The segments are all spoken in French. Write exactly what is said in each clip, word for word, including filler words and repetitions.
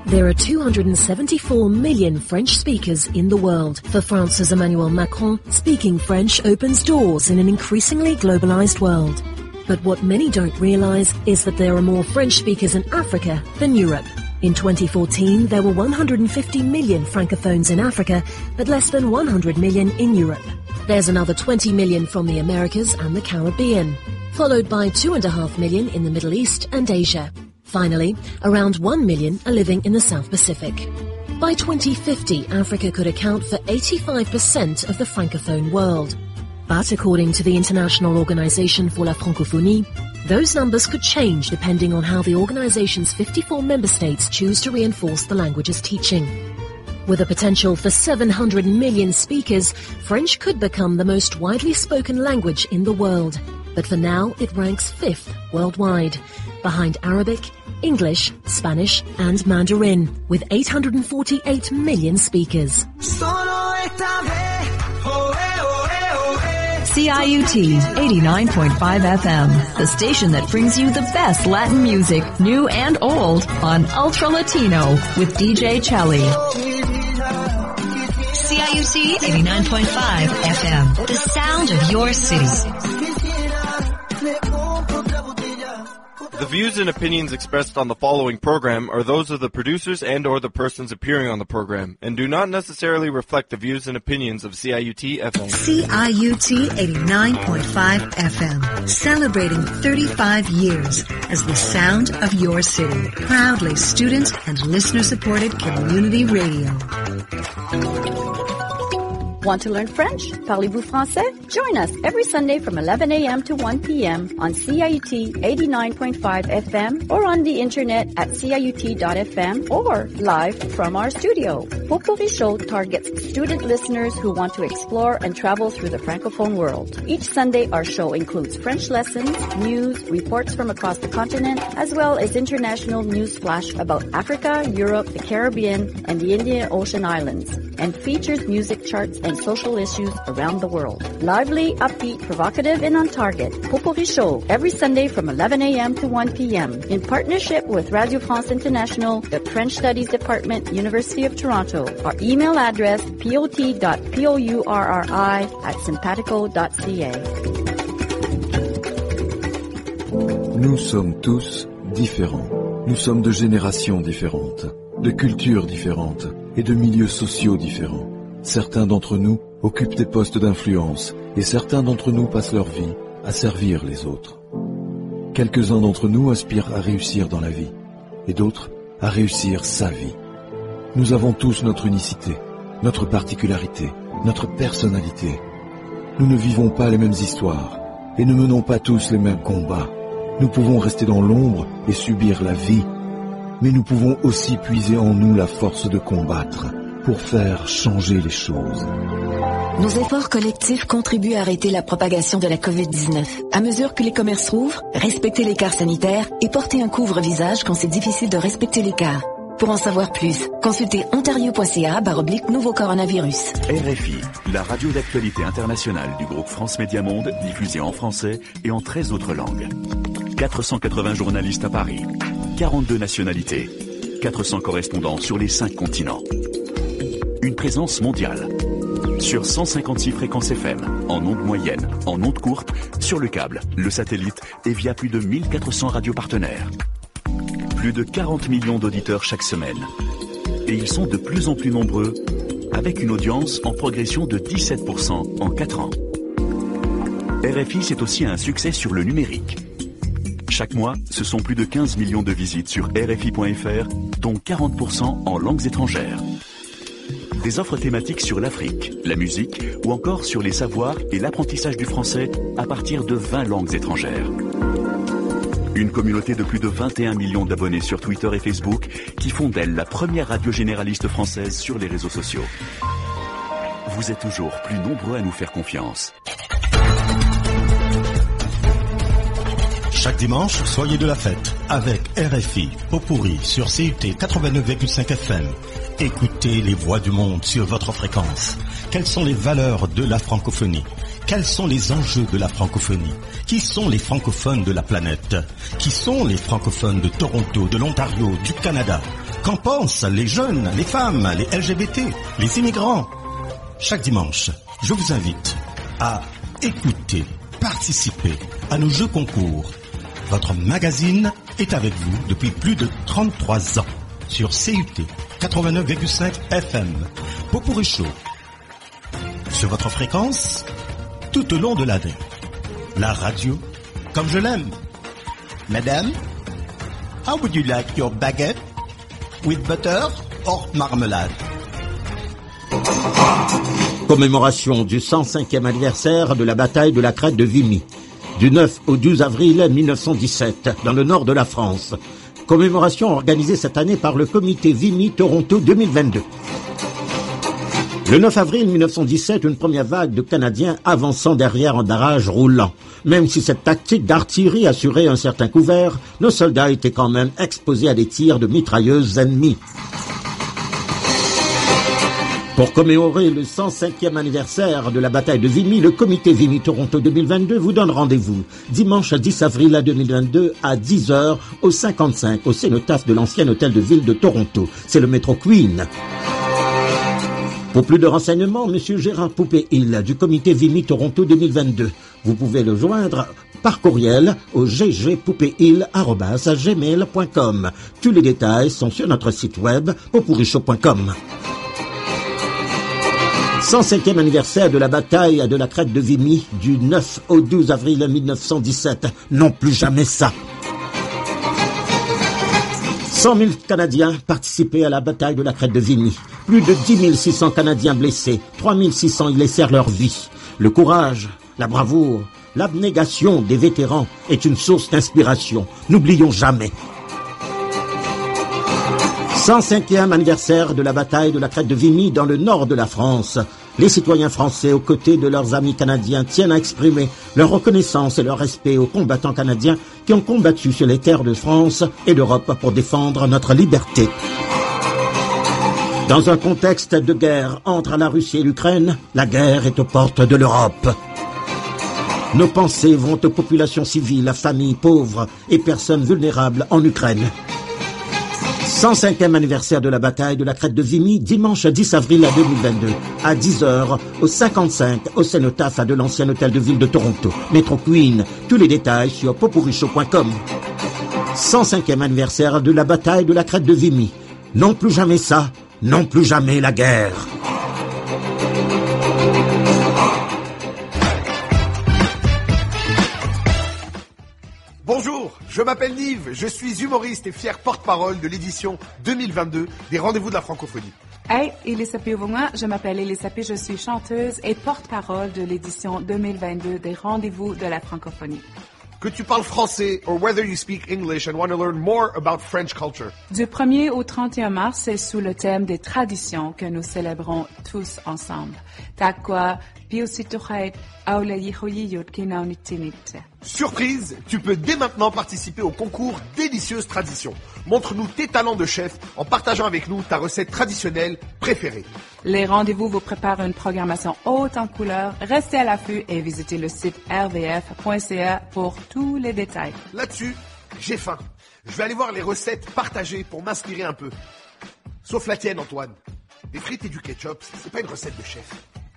There are two hundred seventy-four million French speakers in the world. For France's Emmanuel Macron, speaking French opens doors in an increasingly globalized world. But what many don't realize is that there are more French speakers in Africa than Europe. In twenty fourteen, there were one hundred fifty million francophones in Africa, but less than one hundred million in Europe. There's another twenty million from the Americas and the Caribbean, followed by two and a half million in the Middle East and Asia. Finally, around one million are living in the South Pacific. By twenty fifty, Africa could account for eighty-five percent of the francophone world. But according to the International Organization for la Francophonie, those numbers could change depending on how the organization's fifty-four member states choose to reinforce the language's teaching. With a potential for seven hundred million speakers, French could become the most widely spoken language in the world. But for now, it ranks fifth worldwide, behind Arabic, English, Spanish, and Mandarin, with eight hundred forty-eight million speakers. C I U T eighty-nine point five F M, the station that brings you the best Latin music, new and old, on Ultra Latino with D J Chelly. C I U T eighty-nine point five F M, the sound of your city. The views and opinions expressed on the following program are those of the producers and or the persons appearing on the program and do not necessarily reflect the views and opinions of C I U T F M. C I U T eighty-nine point five F M, celebrating thirty-five years as the sound of your city. Proudly student and listener-supported community radio. Want to learn French? Parlez-vous français? Join us every Sunday from eleven a.m. to one p.m. on C I U T eighty-nine point five F M or on the internet at C I U T dot F M or live from our studio. Potpourri Show targets student listeners who want to explore and travel through the Francophone world. Each Sunday, our show includes French lessons, news, reports from across the continent, as well as international news flash about Africa, Europe, the Caribbean, and the Indian Ocean Islands, and features music charts and social issues around the world. Lively, upbeat, provocative, and on target. Potpourri Show every Sunday from eleven a.m. to one p.m. in partnership with Radio France International, the French Studies Department, University of Toronto. Our email address pot dot pourri at simpatico dot c a. Nous sommes tous différents. Nous sommes de générations différentes, de cultures différentes et de milieux sociaux différents. Certains d'entre nous occupent des postes d'influence et certains d'entre nous passent leur vie à servir les autres. Quelques-uns d'entre nous aspirent à réussir dans la vie et d'autres à réussir sa vie. Nous avons tous notre unicité, notre particularité, notre personnalité. Nous ne vivons pas les mêmes histoires et ne menons pas tous les mêmes combats. Nous pouvons rester dans l'ombre et subir la vie, mais nous pouvons aussi puiser en nous la force de combattre pour faire changer les choses. Nos efforts collectifs contribuent à arrêter la propagation de la covid dix-neuf. À mesure que les commerces rouvrent, respectez l'écart sanitaire et portez un couvre-visage quand c'est difficile de respecter l'écart. Pour en savoir plus, consultez ontario point c a barre oblique nouveau coronavirus. R F I, la radio d'actualité internationale du groupe France Média Monde, diffusée en français et en treize autres langues. quatre cent quatre-vingts journalistes à Paris, quarante-deux nationalités, quatre cents correspondants sur les cinq continents. Une présence mondiale. Sur cent cinquante-six fréquences F M, en ondes moyennes, en ondes courtes, sur le câble, le satellite et via plus de mille quatre cents radios partenaires. Plus de quarante millions d'auditeurs chaque semaine. Et ils sont de plus en plus nombreux, avec une audience en progression de dix-sept pour cent en quatre ans. R F I, c'est aussi un succès sur le numérique. Chaque mois, ce sont plus de quinze millions de visites sur R F I point F R, dont quarante pour cent en langues étrangères. Des offres thématiques sur l'Afrique, la musique ou encore sur les savoirs et l'apprentissage du français à partir de vingt langues étrangères. Une communauté de plus de vingt et un millions d'abonnés sur Twitter et Facebook qui font d'elle la première radio généraliste française sur les réseaux sociaux. Vous êtes toujours plus nombreux à nous faire confiance. Chaque dimanche, soyez de la fête avec R F I, Potpourri sur C U T quatre-vingt-neuf virgule cinq F M. Écoutez les voix du monde sur votre fréquence. Quelles sont les valeurs de la francophonie? Quels sont les enjeux de la francophonie? Qui sont les francophones de la planète? Qui sont les francophones de Toronto, de l'Ontario, du Canada? Qu'en pensent les jeunes, les femmes, les L G B T, les immigrants? Chaque dimanche, je vous invite à écouter, participer à nos jeux concours. Votre magazine est avec vous depuis plus de trente-trois ans sur C U T quatre-vingt-neuf virgule cinq F M. Popurrí Show. Sur votre fréquence, tout au long de l'année. La radio, comme je l'aime. Madame, how would you like your baguette? With butter or marmelade? Commémoration du cent cinquième anniversaire de la bataille de la Crête de Vimy, du neuf au douze avril mille neuf cent dix-sept, dans le nord de la France. Commémoration organisée cette année par le comité Vimy Toronto deux mille vingt-deux. Le neuf avril mille neuf cent dix-sept, une première vague de Canadiens avançant derrière un barrage roulant. Même si cette tactique d'artillerie assurait un certain couvert, nos soldats étaient quand même exposés à des tirs de mitrailleuses ennemies. Pour commémorer le cent cinquième anniversaire de la bataille de Vimy, le comité Vimy Toronto deux mille vingt-deux vous donne rendez-vous dimanche dix avril deux mille vingt-deux à dix heures au cinquante-cinq au cénotaphe de l'ancien hôtel de ville de Toronto. C'est le métro Queen. Pour plus de renseignements, Monsieur Gérard Poupé-Hill du comité Vimy Toronto deux mille vingt-deux. Vous pouvez le joindre par courriel au g g poupéhill arobase gmail point com. Tous les détails sont sur notre site web popurrí show point com. cent cinquième anniversaire de la bataille de la Crête de Vimy du neuf au douze avril mille neuf cent dix-sept. Non plus jamais ça. cent mille Canadiens participaient à la bataille de la Crête de Vimy. Plus de dix mille six cents Canadiens blessés. trois mille six cents y laissèrent leur vie. Le courage, la bravoure, l'abnégation des vétérans est une source d'inspiration. N'oublions jamais. cent cinquième anniversaire de la bataille de la Crête de Vimy dans le nord de la France. Les citoyens français, aux côtés de leurs amis canadiens, tiennent à exprimer leur reconnaissance et leur respect aux combattants canadiens qui ont combattu sur les terres de France et d'Europe pour défendre notre liberté. Dans un contexte de guerre entre la Russie et l'Ukraine, la guerre est aux portes de l'Europe. Nos pensées vont aux populations civiles, familles pauvres et personnes vulnérables en Ukraine. cent cinquième anniversaire de la bataille de la Crête de Vimy, dimanche dix avril deux mille vingt-deux, à dix heures, au cinquante-cinq, au cénotaphe de l'ancien hôtel de ville de Toronto, métro Queen. Tous les détails sur popurrí show point com. cent cinquième anniversaire de la bataille de la Crête de Vimy. Non plus jamais ça, non plus jamais la guerre. Bonjour, je m'appelle Nive, je suis humoriste et fier porte-parole de l'édition deux mille vingt-deux des Rendez-vous de la Francophonie. Hey, Elisabeth Ouvonga, je m'appelle Elisabeth, je suis chanteuse et porte-parole de l'édition deux mille vingt-deux des Rendez-vous de la Francophonie. Que tu parles français or whether you speak English and want to learn more about French culture. Du premier au trente et un mars, c'est sous le thème des traditions que nous célébrons tous ensemble. Takwa, Piosituchait, Aulayihoyiyot Kinaunitinit. Surprise, tu peux dès maintenant participer au concours Délicieuse Tradition. Montre-nous tes talents de chef en partageant avec nous ta recette traditionnelle préférée. Les rendez-vous vous préparent une programmation haute en couleurs. Restez à l'affût et visitez le site r v f point c a pour tous les détails. Là-dessus, j'ai faim. Je vais aller voir les recettes partagées pour m'inspirer un peu. Sauf la tienne, Antoine. Des frites et du ketchup, c'est pas une recette de chef.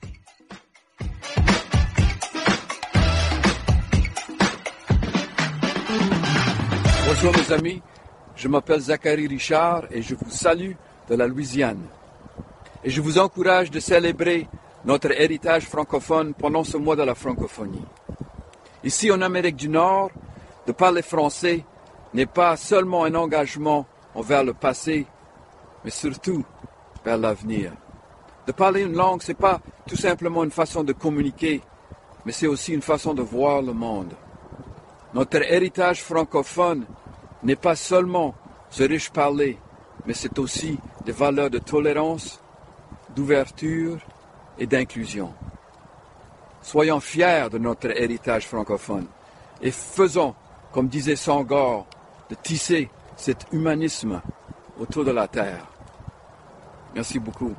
Bonjour mes amis, je m'appelle Zachary Richard et je vous salue de la Louisiane. Et je vous encourage de célébrer notre héritage francophone pendant ce mois de la francophonie. Ici en Amérique du Nord, de parler français n'est pas seulement un engagement envers le passé, mais surtout vers l'avenir. De parler une langue, ce n'est pas tout simplement une façon de communiquer, mais c'est aussi une façon de voir le monde. Notre héritage francophone n'est pas seulement ce riche parler, mais c'est aussi des valeurs de tolérance, d'ouverture et d'inclusion. Soyons fiers de notre héritage francophone et faisons, comme disait Senghor, de tisser cet humanisme autour de la terre. Merci beaucoup.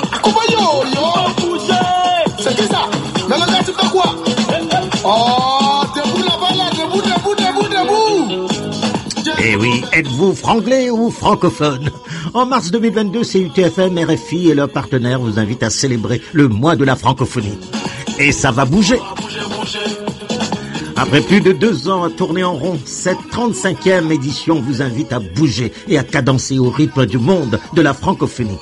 C'est qui ça? Mais le gars, tu fais quoi? Oh, debout là-bas, là, debout, debout, debout, debout. Eh oui, êtes-vous franglais ou francophone? En mars deux mille vingt-deux, C U T F M, R F I et leurs partenaires vous invitent à célébrer le mois de la francophonie. Et ça va bouger. Après plus de deux ans à tourner en rond, cette trente-cinquième édition vous invite à bouger et à cadencer au rythme du monde de la francophonie.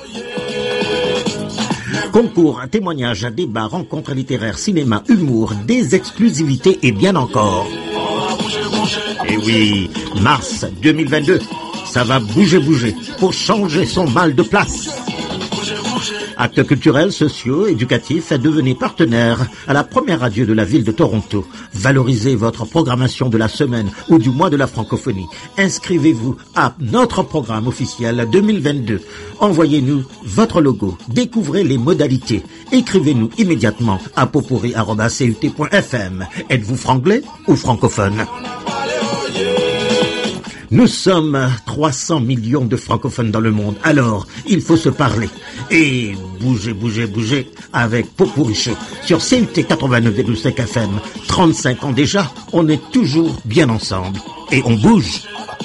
Concours, témoignages, débats, rencontres littéraires, cinéma, humour, des exclusivités et bien encore. Et oui, mars deux mille vingt-deux, ça va bouger, bouger, pour changer son mal de place. Actes culturels, sociaux, éducatifs, devenez partenaire à la première radio de la ville de Toronto. Valorisez votre programmation de la semaine ou du mois de la francophonie. Inscrivez-vous à notre programme officiel deux mille vingt-deux. Envoyez-nous votre logo. Découvrez les modalités. Écrivez-nous immédiatement à potpourri arobase c u t point f m. Êtes-vous franglais ou francophone? Nous sommes trois cents millions de francophones dans le monde, alors il faut se parler. Et bouger, bouger, bouger avec Potpourri Show sur C U T quatre-vingt-neuf virgule cinq F M. trente-cinq ans déjà, on est toujours bien ensemble. Et on bouge.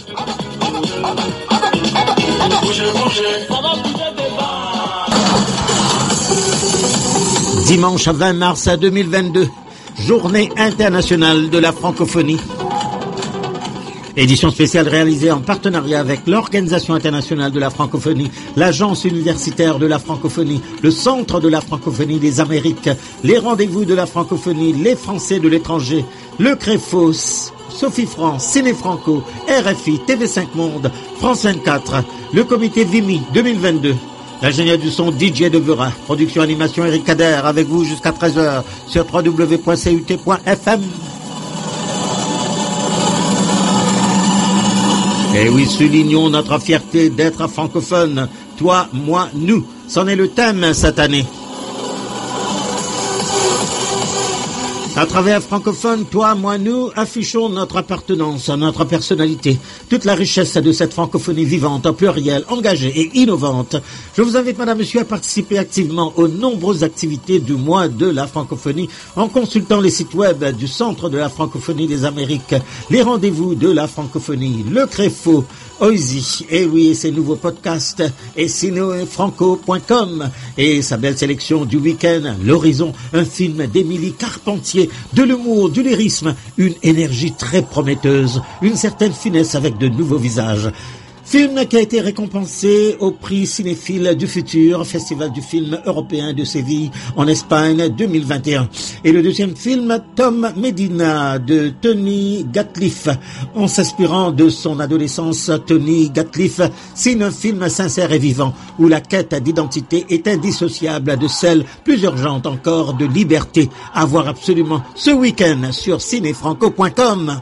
Dimanche vingt mars deux mille vingt-deux, journée internationale de la francophonie. Édition spéciale réalisée en partenariat avec l'Organisation internationale de la francophonie, l'Agence universitaire de la francophonie, le Centre de la francophonie des Amériques, les rendez-vous de la francophonie, les Français de l'étranger, le Créfos, Sophie France, Ciné Franco, R F I, T V cinq Monde, France vingt-quatre, le comité Vimy deux mille vingt-deux. L'ingénieur du son D J Devera, production animation Eric Kader, avec vous jusqu'à treize heures sur w w w point c u t point f m. Et oui, soulignons notre fierté d'être francophone. Toi, moi, nous. C'en est le thème cette année. À travers francophone, toi, moi, nous, affichons notre appartenance, notre personnalité, toute la richesse de cette francophonie vivante, plurielle, engagée et innovante. Je vous invite, madame, monsieur, à participer activement aux nombreuses activités du mois de la francophonie en consultant les sites web du Centre de la francophonie des Amériques, les rendez-vous de la francophonie, le Créfo, Oisy, et oui, ses nouveaux podcasts, et cinefranco point com, et sa belle sélection du week-end, L'Horizon, un film d'Émilie Carpentier, de l'humour, du lyrisme, une énergie très prometteuse, une certaine finesse avec de nouveaux visages. Film qui a été récompensé au prix Cinéphile du Futur, Festival du film européen de Séville en Espagne deux mille vingt et un. Et le deuxième film, Tom Medina, de Tony Gatliff. En s'inspirant de son adolescence, Tony Gatliff signe un film sincère et vivant, où la quête d'identité est indissociable de celle, plus urgente encore, de liberté. À voir absolument ce week-end sur cinefranco point com.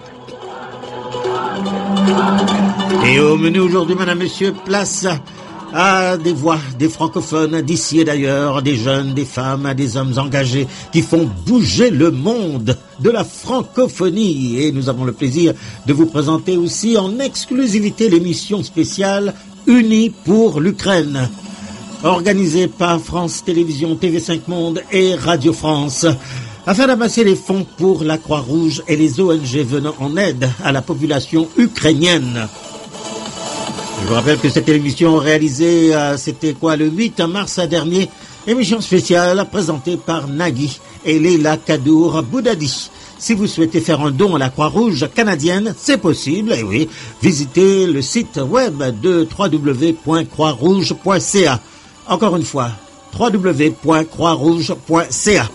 Et au menu aujourd'hui, madame, monsieur, place à des voix, des francophones d'ici et d'ailleurs, des jeunes, des femmes, des hommes engagés qui font bouger le monde de la francophonie. Et nous avons le plaisir de vous présenter aussi en exclusivité l'émission spéciale Unis pour l'Ukraine, organisée par France Télévisions, T V cinq Monde et Radio France, afin d'amasser les fonds pour la Croix-Rouge et les O N G venant en aide à la population ukrainienne. Je vous rappelle que cette émission réalisée, euh, c'était quoi, le huit mars dernier, émission spéciale présentée par Nagui et Leila Kadour Boudadi. Si vous souhaitez faire un don à la Croix-Rouge canadienne, c'est possible, et oui, visitez le site web de w w w point croix rouge point c a. Encore une fois, w w w point croix rouge point c a.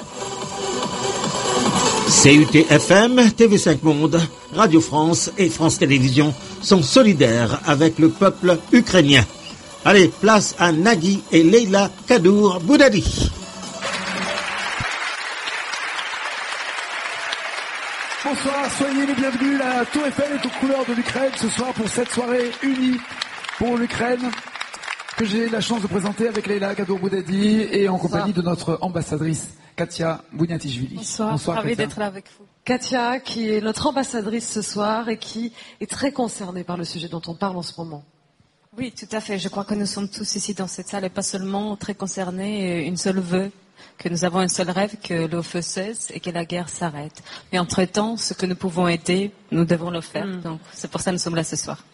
C U T F M, T V cinq Monde, Radio France et France Télévisions sont solidaires avec le peuple ukrainien. Allez, place à Nagui et Leila Kadour Boudadi. Bonsoir, soyez les bienvenus. La Tour Eiffel est aux couleurs de l'Ukraine ce soir pour cette soirée unie pour l'Ukraine que j'ai la chance de présenter avec Leila Kadour Boudadi et en Bonsoir. compagnie de notre ambassadrice Katia Bouniatichvili. Bonsoir, Bonsoir ravi Katia. d'être là avec vous. Katia, qui est notre ambassadrice ce soir et qui est très concernée par le sujet dont on parle en ce moment. Oui, tout à fait. Je crois que nous sommes tous ici dans cette salle et pas seulement très concernés, une seule vœu, que nous avons un seul rêve, que le feu cesse et que la guerre s'arrête. Mais entre-temps, ce que nous pouvons aider, nous devons le faire. Mm. Donc, c'est pour ça que nous sommes là ce soir.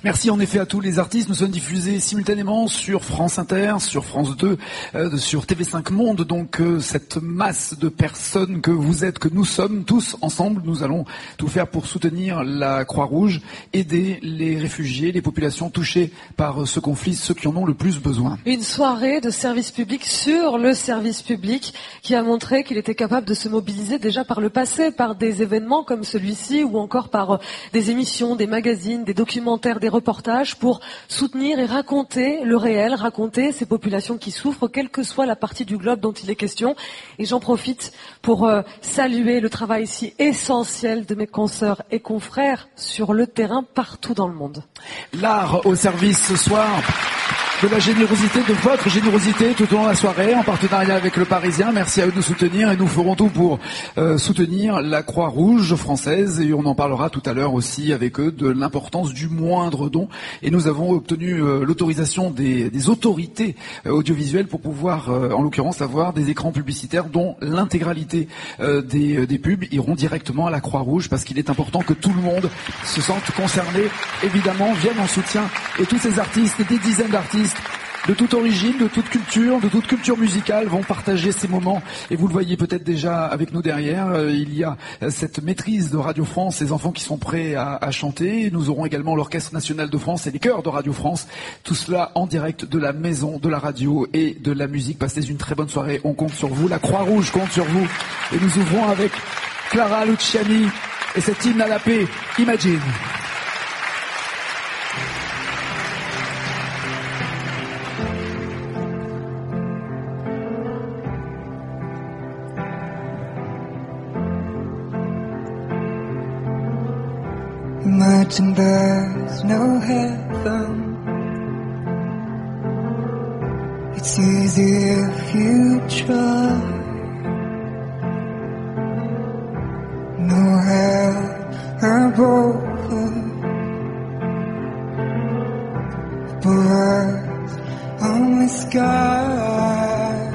Merci en effet à tous les artistes. Nous sommes diffusés simultanément sur France Inter, sur France deux, euh, sur T V cinq Monde. Donc euh, cette masse de personnes que vous êtes, que nous sommes tous ensemble, nous allons tout faire pour soutenir la Croix-Rouge, aider les réfugiés, les populations touchées par ce conflit, ceux qui en ont le plus besoin. Une soirée de service public sur le service public qui a montré qu'il était capable de se mobiliser déjà par le passé, par des événements comme celui-ci ou encore par des émissions, des magazines, des documentaires, des reportages pour soutenir et raconter le réel, raconter ces populations qui souffrent, quelle que soit la partie du globe dont il est question. Et j'en profite pour euh, saluer le travail si essentiel de mes consoeurs et confrères sur le terrain partout dans le monde. L'art au service ce soir de la générosité, de votre générosité tout au long de la soirée, en partenariat avec le Parisien. Merci à eux de nous soutenir et nous ferons tout pour euh, soutenir la Croix-Rouge française et on en parlera tout à l'heure aussi avec eux de l'importance du moindre don. Et nous avons obtenu euh, l'autorisation des, des autorités euh, audiovisuelles pour pouvoir, euh, en l'occurrence, avoir des écrans publicitaires dont l'intégralité euh, des, euh, des pubs iront directement à la Croix-Rouge parce qu'il est important que tout le monde se sente concerné, évidemment, vienne en soutien. Et tous ces artistes, des dizaines d'artistes, de toute origine, de toute culture, de toute culture musicale vont partager ces moments. Et vous le voyez peut-être déjà avec nous derrière, euh, il y a cette maîtrise de Radio France, ces enfants qui sont prêts à, à chanter. Nous aurons également l'Orchestre National de France et les chœurs de Radio France. Tout cela en direct de la maison de la radio et de la musique. Passez une très bonne soirée. On compte sur vous. La Croix-Rouge compte sur vous. Et nous ouvrons avec Clara Luciani et cet hymne à la paix, Imagine. Imagine there's no heaven. It's easy if you try. No hell above birds on the sky.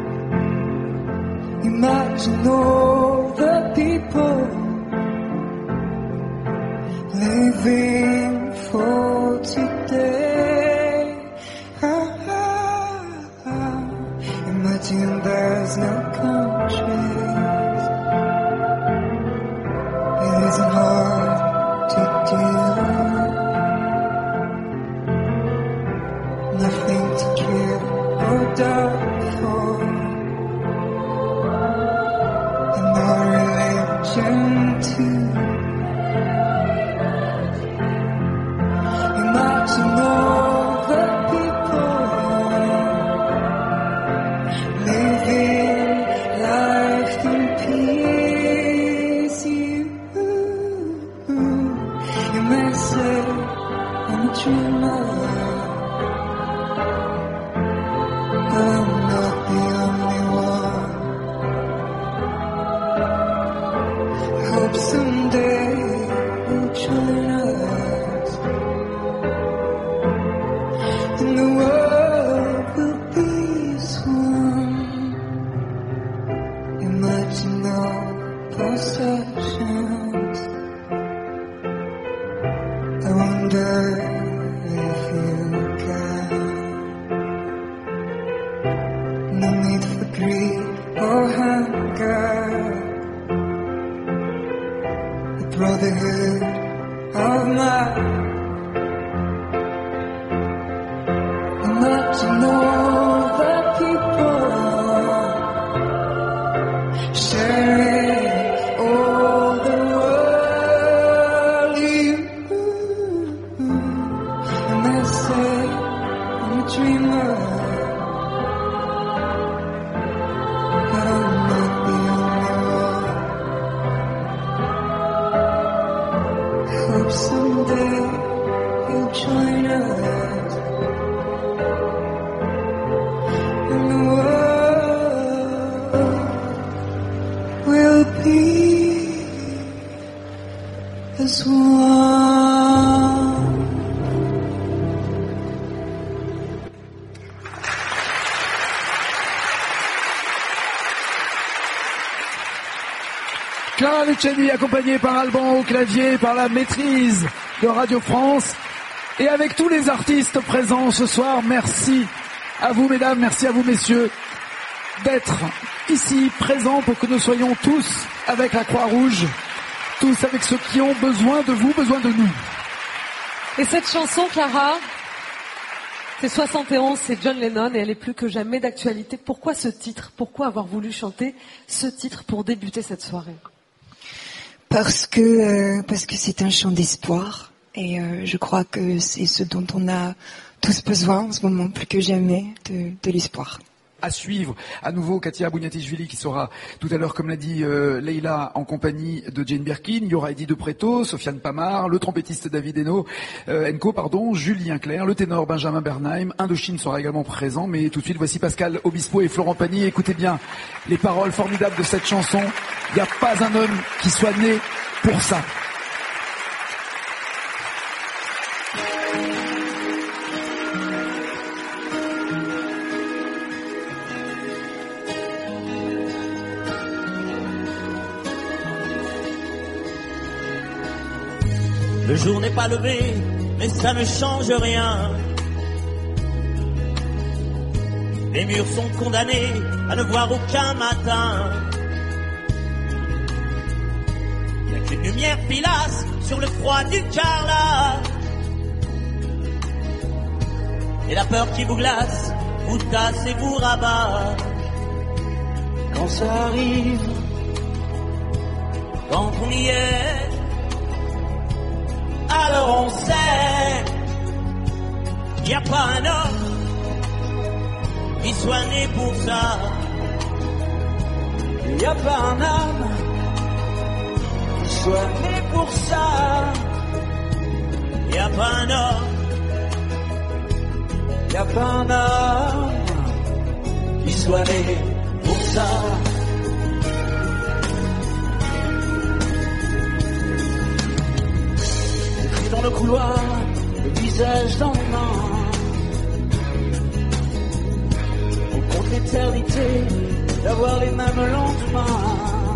Imagine all the people living for today. Ah, ah, ah. Imagine there's no countries. It isn't hard to do. Nothing to kill or die for. And no religion too. Imagine all the people living life in peace. You, you may say I'm a dreamer, but I'm not the only one. I hope someday you'll join us. And the world will be as one. Imagine no possessions. I wonder if you can. No need for greed or hunger. The brotherhood of man. Imagine all the people sharing all the world. You and they say I'm a dreamer, but I'm not the only one. I hope someday you'll join us. And the world will be as one. Clara Luciani accompagnée par Alban au clavier, par la maîtrise de Radio France. Et avec tous les artistes présents ce soir, merci à vous mesdames, merci à vous messieurs d'être ici présents pour que nous soyons tous avec la Croix-Rouge, tous avec ceux qui ont besoin de vous, besoin de nous. Et cette chanson, Clara, c'est soixante et onze, c'est John Lennon et elle est plus que jamais d'actualité. Pourquoi ce titre? Pourquoi avoir voulu chanter ce titre pour débuter cette soirée? Parce que euh, parce que c'est un chant d'espoir et euh, je crois que c'est ce dont on a tous besoin en ce moment, plus que jamais, de, de l'espoir. À suivre, à nouveau Katia Bouniatichvili qui sera tout à l'heure, comme l'a dit euh, Leïla, en compagnie de Jane Birkin. Il y aura Eddie De Pretto, Sofiane Pamar, le trompettiste David Eno, euh, Enco, pardon, Julien Clerc, le ténor Benjamin Bernheim. Indochine sera également présent, mais tout de suite voici Pascal Obispo et Florent Pagny. Écoutez bien les paroles formidables de cette chanson. Il n'y a pas un homme qui soit né pour ça. Le jour n'est pas levé, mais ça ne change rien. Les murs sont condamnés à ne voir aucun matin. Il n'y a qu'une lumière pilasse sur le froid du carrelage. Et la peur qui vous glace, vous tasse et vous rabat. Quand ça arrive, quand on y est, alors on sait qu'il n'y a pas un homme qui soit né pour ça. Il n'y a pas un homme qui soit né pour ça. Il n'y a pas un homme, il n'y a pas un homme qui soit né pour ça. Dans le couloir, le visage dans les mains, on compte l'éternité d'avoir les mêmes lendemains.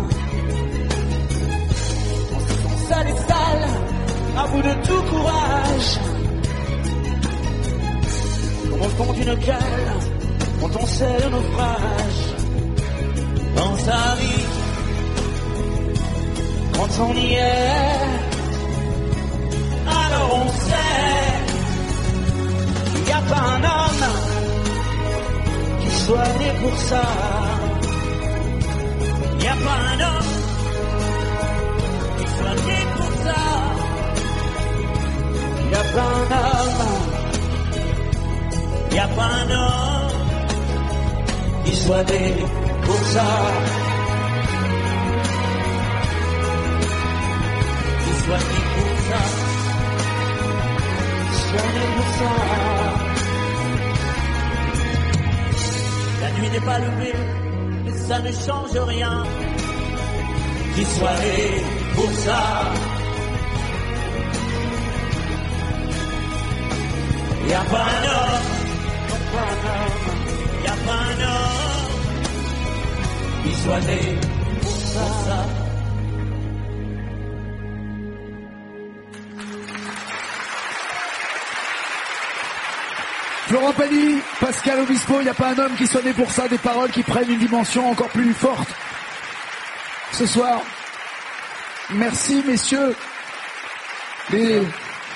On se sent sale et sale, à bout de tout courage, comme au fond d'une cale, quand on sait le naufrage. Quand ça arrive, quand on y est, alors on sait qu'il n'y a pas un homme qui soit né pour ça. Il n'y a pas un homme qui soit né pour ça. Il n'y a pas un homme, il n'y a pas un homme qui soit né pour ça. Qui soit né pour ça. La nuit n'est pas levée, mais ça ne change rien. Qu'il soit né pour ça. Il n'y a pas un homme, il n'y a pas un homme qui soit né pour ça. Florent Pagny, Pascal Obispo, il n'y a pas un homme qui soit né pour ça, des paroles qui prennent une dimension encore plus forte ce soir. Merci messieurs. Les...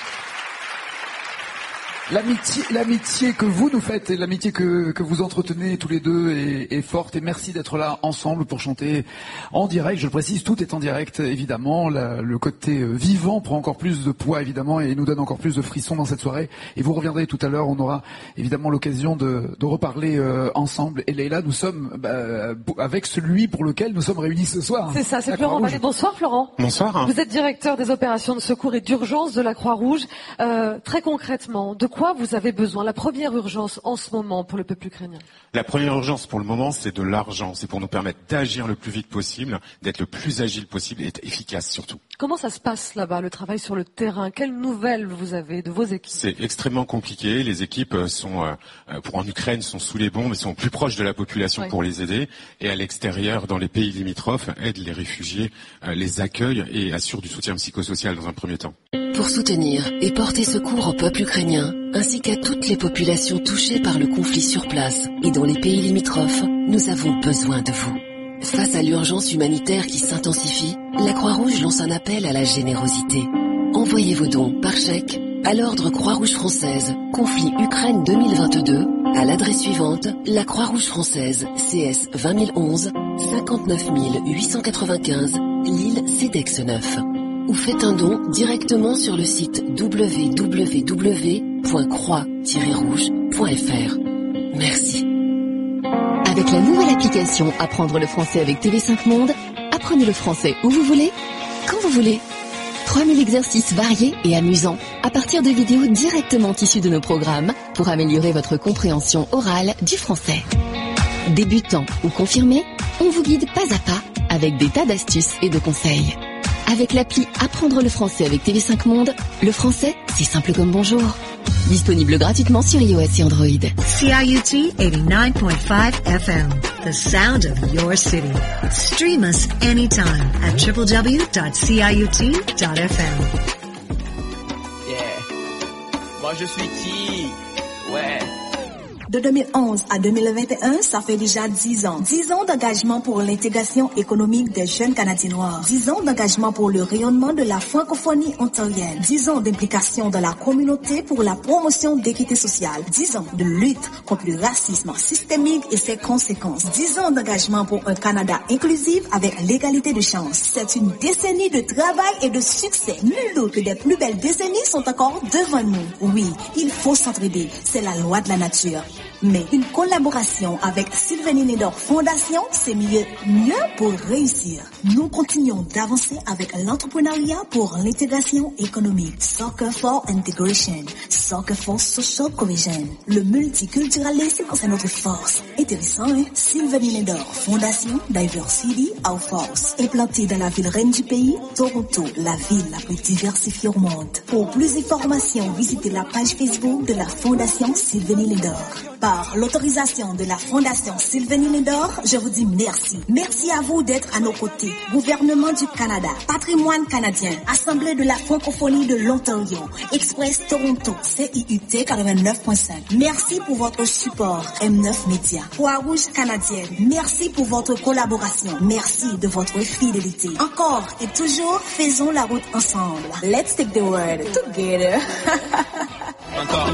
L'amitié, l'amitié que vous nous faites et l'amitié que, que vous entretenez tous les deux est, est forte et merci d'être là ensemble pour chanter en direct. Je le précise, tout est en direct évidemment. La, le côté vivant prend encore plus de poids évidemment et nous donne encore plus de frissons dans cette soirée. Et vous reviendrez tout à l'heure, on aura évidemment l'occasion de, de reparler euh, ensemble. Et Leïla, nous sommes bah, avec celui pour lequel nous sommes réunis ce soir. C'est ça, c'est Florent Pagny. Bonsoir Florent. Bonsoir. Vous êtes directeur des opérations de secours et d'urgence de la Croix-Rouge. Euh, très concrètement, de quoi quoi vous avez besoin? La première urgence en ce moment pour le peuple ukrainien? La première urgence pour le moment, c'est de l'argent. C'est pour nous permettre d'agir le plus vite possible, d'être le plus agile possible et d'être efficace surtout. Comment ça se passe là-bas, le travail sur le terrain? Quelles nouvelles vous avez de vos équipes? C'est extrêmement compliqué. Les équipes sont, euh, pour en Ukraine, sont sous les bombes et sont plus proches de la population oui. pour les aider. Et à l'extérieur, dans les pays limitrophes, aident les réfugiés, euh, les accueillent et assurent du soutien psychosocial dans un premier temps. Pour soutenir et porter secours au peuple ukrainien, ainsi qu'à toutes les populations touchées par le conflit sur place et dans les pays limitrophes, nous avons besoin de vous. Face à l'urgence humanitaire qui s'intensifie, la Croix-Rouge lance un appel à la générosité. Envoyez vos dons par chèque à l'Ordre Croix-Rouge française, conflit Ukraine deux mille vingt-deux, à l'adresse suivante, la Croix-Rouge française, C S vingt mille onze, cinquante-neuf mille huit cent quatre-vingt-quinze, Lille Cedex neuf. Ou faites un don directement sur le site w w w point croix tiret rouge point f r. Merci. Avec la nouvelle application Apprendre le français avec T V cinq Monde, apprenez le français où vous voulez, quand vous voulez. trois mille exercices variés et amusants à partir de vidéos directement issues de nos programmes pour améliorer votre compréhension orale du français. Débutant ou confirmé, on vous guide pas à pas avec des tas d'astuces et de conseils. Avec l'appli Apprendre le français avec T V cinq Monde, le français, c'est simple comme bonjour. Disponible gratuitement sur iOS et Android. C I U T eighty-nine point five F M, the sound of your city. Stream us anytime at w w w dot c i u t dot f m. Yeah. Moi je suis qui? Ouais. De deux mille onze à deux mille vingt et un, ça fait déjà dix ans. dix ans d'engagement pour l'intégration économique des jeunes Canadiens noirs. dix ans d'engagement pour le rayonnement de la francophonie ontarienne. dix ans d'implication dans la communauté pour la promotion d'équité sociale. dix ans de lutte contre le racisme systémique et ses conséquences. dix ans d'engagement pour un Canada inclusif avec l'égalité de chance. C'est une décennie de travail et de succès. Nul doute que des plus belles décennies sont encore devant nous. Oui, il faut s'entraider. C'est la loi de la nature. Mais une collaboration avec Sylvanie Nedor Fondation, c'est mieux, mieux pour réussir. Nous continuons d'avancer avec l'entrepreneuriat pour l'intégration économique. Soccer for Integration. Soccer for Social Cohesion. Le multiculturalisme, c'est notre force. Intéressant, hein? Sylvanie Nedor Fondation Diversity of Force. Implantée dans la ville reine du pays, Toronto, la ville la plus diversifiée au monde. Pour plus d'informations, visitez la page Facebook de la Fondation Sylvanie Nedor. Par l'autorisation de la Fondation Sylvanie Nedor, je vous dis merci. Merci à vous d'être à nos côtés. Gouvernement du Canada, Patrimoine canadien, Assemblée de la francophonie de l'Ontario, Express Toronto, C I U T quatre-vingt-neuf point cinq. Merci pour votre support, M neuf Média. Croix-Rouge canadienne, merci pour votre collaboration. Merci de votre fidélité. Encore et toujours, faisons la route ensemble. Let's take the world together. Encore.